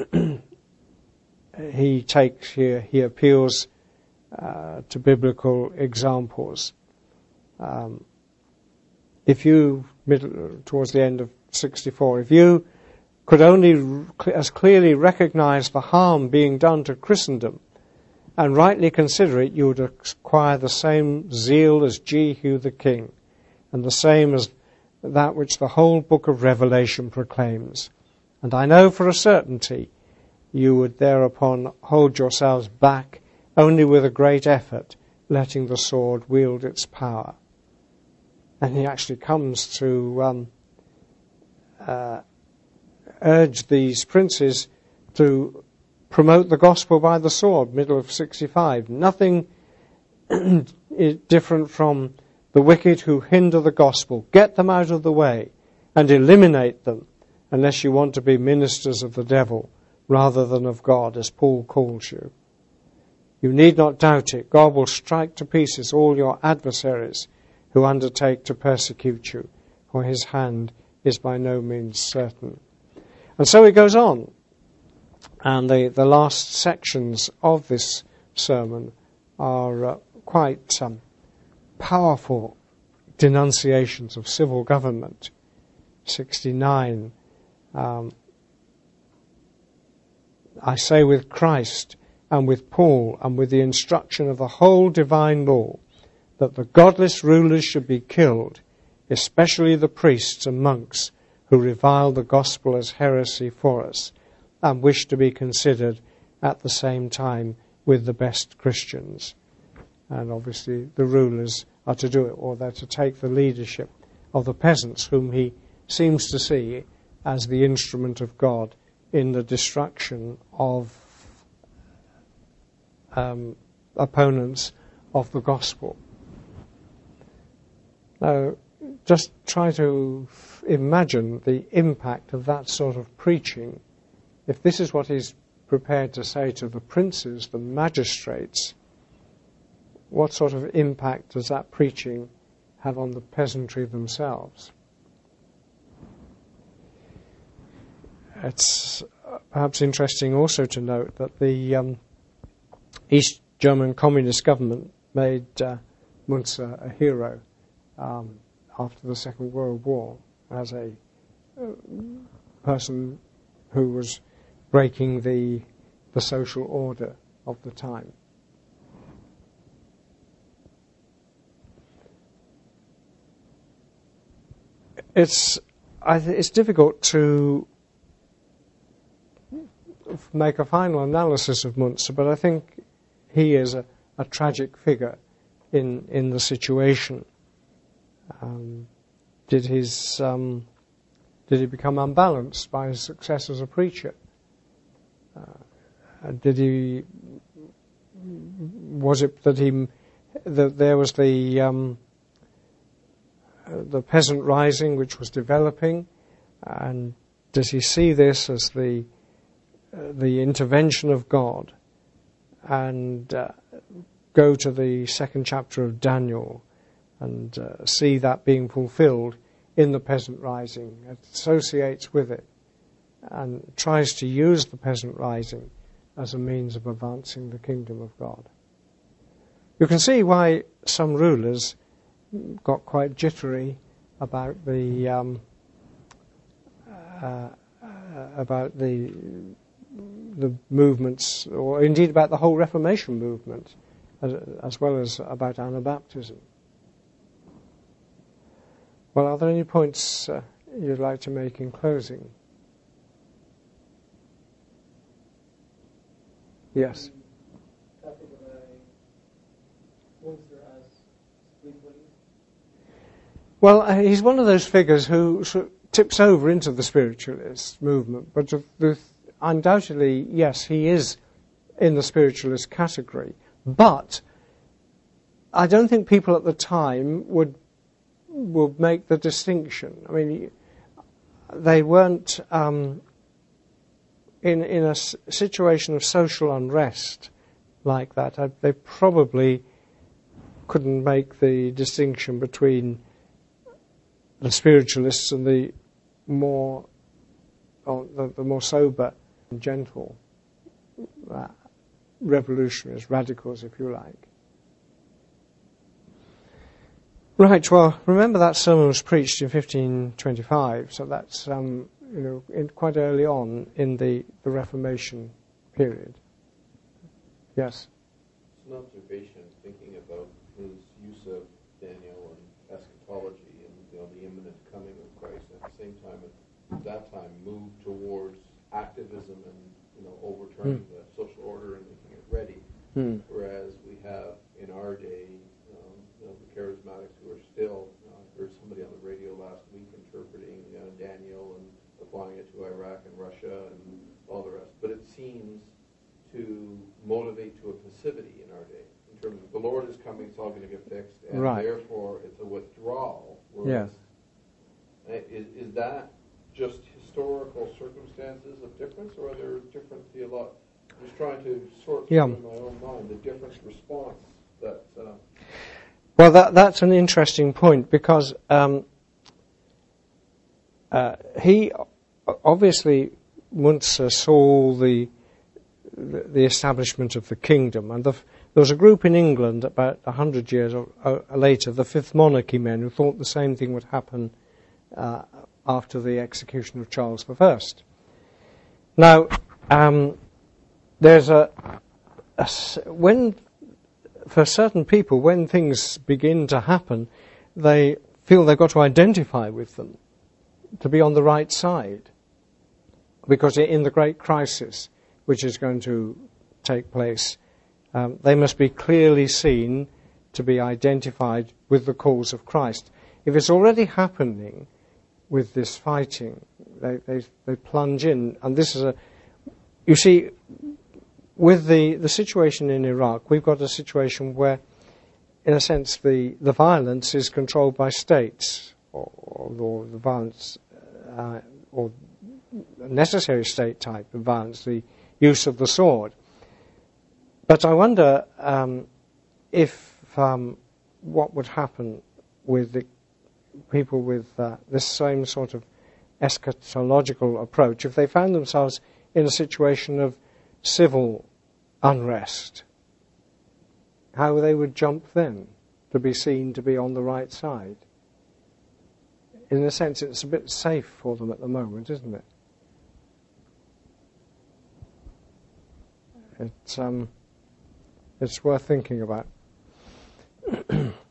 he takes here, he appeals uh, to biblical examples. Um, if you, middle, towards the end of sixty-four, if you could only as clearly recognize the harm being done to Christendom and rightly consider it, you would acquire the same zeal as Jehu the king, and the same as that which the whole book of Revelation proclaims. And I know for a certainty you would thereupon hold yourselves back only with a great effort, letting the sword wield its power. And he actually comes to um, uh, urge these princes to promote the gospel by the sword, middle of sixty-five. Nothing is different from the wicked who hinder the gospel. Get them out of the way and eliminate them, unless you want to be ministers of the devil rather than of God, as Paul calls you. You need not doubt it. God will strike to pieces all your adversaries who undertake to persecute you, for his hand is by no means certain. And so it goes on. And the, the last sections of this sermon are uh, quite um, powerful denunciations of civil government. sixty-nine. Um, I say with Christ and with Paul and with the instruction of the whole divine law, that the godless rulers should be killed, especially the priests and monks who revile the gospel as heresy for us and wish to be considered at the same time with the best Christians. And obviously the rulers are to do it, or they're to take the leadership of the peasants, whom he seems to see as the instrument of God in the destruction of um, opponents of the gospel. Now, just try to f- imagine the impact of that sort of preaching. If this is what he's prepared to say to the princes, the magistrates, what sort of impact does that preaching have on the peasantry themselves? It's perhaps interesting also to note that the um, East German Communist government made uh, Muntzer a hero um, after the Second World War as a uh, person who was breaking the the social order of the time. It's I th- it's difficult to make a final analysis of Muntzer, but I think he is a, a tragic figure in in the situation. Um, did his um, did he become unbalanced by his success as a preacher? Uh, did he was it that he that there was the um, the peasant rising which was developing, and does he see this as the uh, the intervention of God, and uh, go to the second chapter of Daniel and uh, see that being fulfilled in the peasant rising, associates with it, and tries to use the peasant rising as a means of advancing the kingdom of God? You can see why some rulers got quite jittery about the um, uh, uh, about the the movements, or indeed about the whole Reformation movement, as, as well as about Anabaptism. Well, are there any points uh, you'd like to make in closing? Yes. Well, uh, he's one of those figures who sort of tips over into the spiritualist movement, but uh, the, undoubtedly, yes, he is in the spiritualist category. But I don't think people at the time would would make the distinction. I mean, they weren't um, in in a s- situation of social unrest like that. I, they probably couldn't make the distinction between the spiritualists and the more, oh, the, the more sober and gentle uh, revolutionaries, radicals, if you like. Right. Well, remember that sermon was preached in fifteen twenty-five, so that's um, you know in, quite early on in the, the Reformation period. Yes. It's an observation, thinking about his use of Daniel and eschatology. You know, the imminent coming of Christ, and at the same time, at that time, moved towards activism and, you know, overturning mm. the social order and making it ready. Mm. Whereas we have in our day, um, you know, the charismatics who are still. You know, I heard somebody on the radio last week interpreting uh, Daniel and applying it to Iraq and Russia and all the rest. But it seems to motivate to a passivity in our day. In terms of the Lord is coming, it's all going to get fixed, and right. therefore it's a withdrawal. Yes. Is, is that just historical circumstances of difference, or are there different theological? I'm just trying to sort through yeah. in my own mind the different response that. Uh, well, that that's an interesting point, because um, uh, he obviously Muntzer saw the, the the establishment of the kingdom, and the. There was a group in England about a hundred years or, or later, the Fifth Monarchy men, who thought the same thing would happen uh, after the execution of Charles the First. Now, um, there's a, a when for certain people, when things begin to happen, they feel they've got to identify with them to be on the right side, because in the great crisis which is going to take place, um, they must be clearly seen to be identified with the cause of Christ. If it's already happening with this fighting, they, they, they plunge in. And this is a, you see, with the, the situation in Iraq, we've got a situation where, in a sense, the, the violence is controlled by states, or, or, or the violence, uh, or necessary state type of violence, the use of the sword. But I wonder um, if um, what would happen with the people with uh, this same sort of eschatological approach, if they found themselves in a situation of civil unrest, how they would jump then to be seen to be on the right side. In a sense, it's a bit safe for them at the moment, isn't it? It's, um, it's worth thinking about.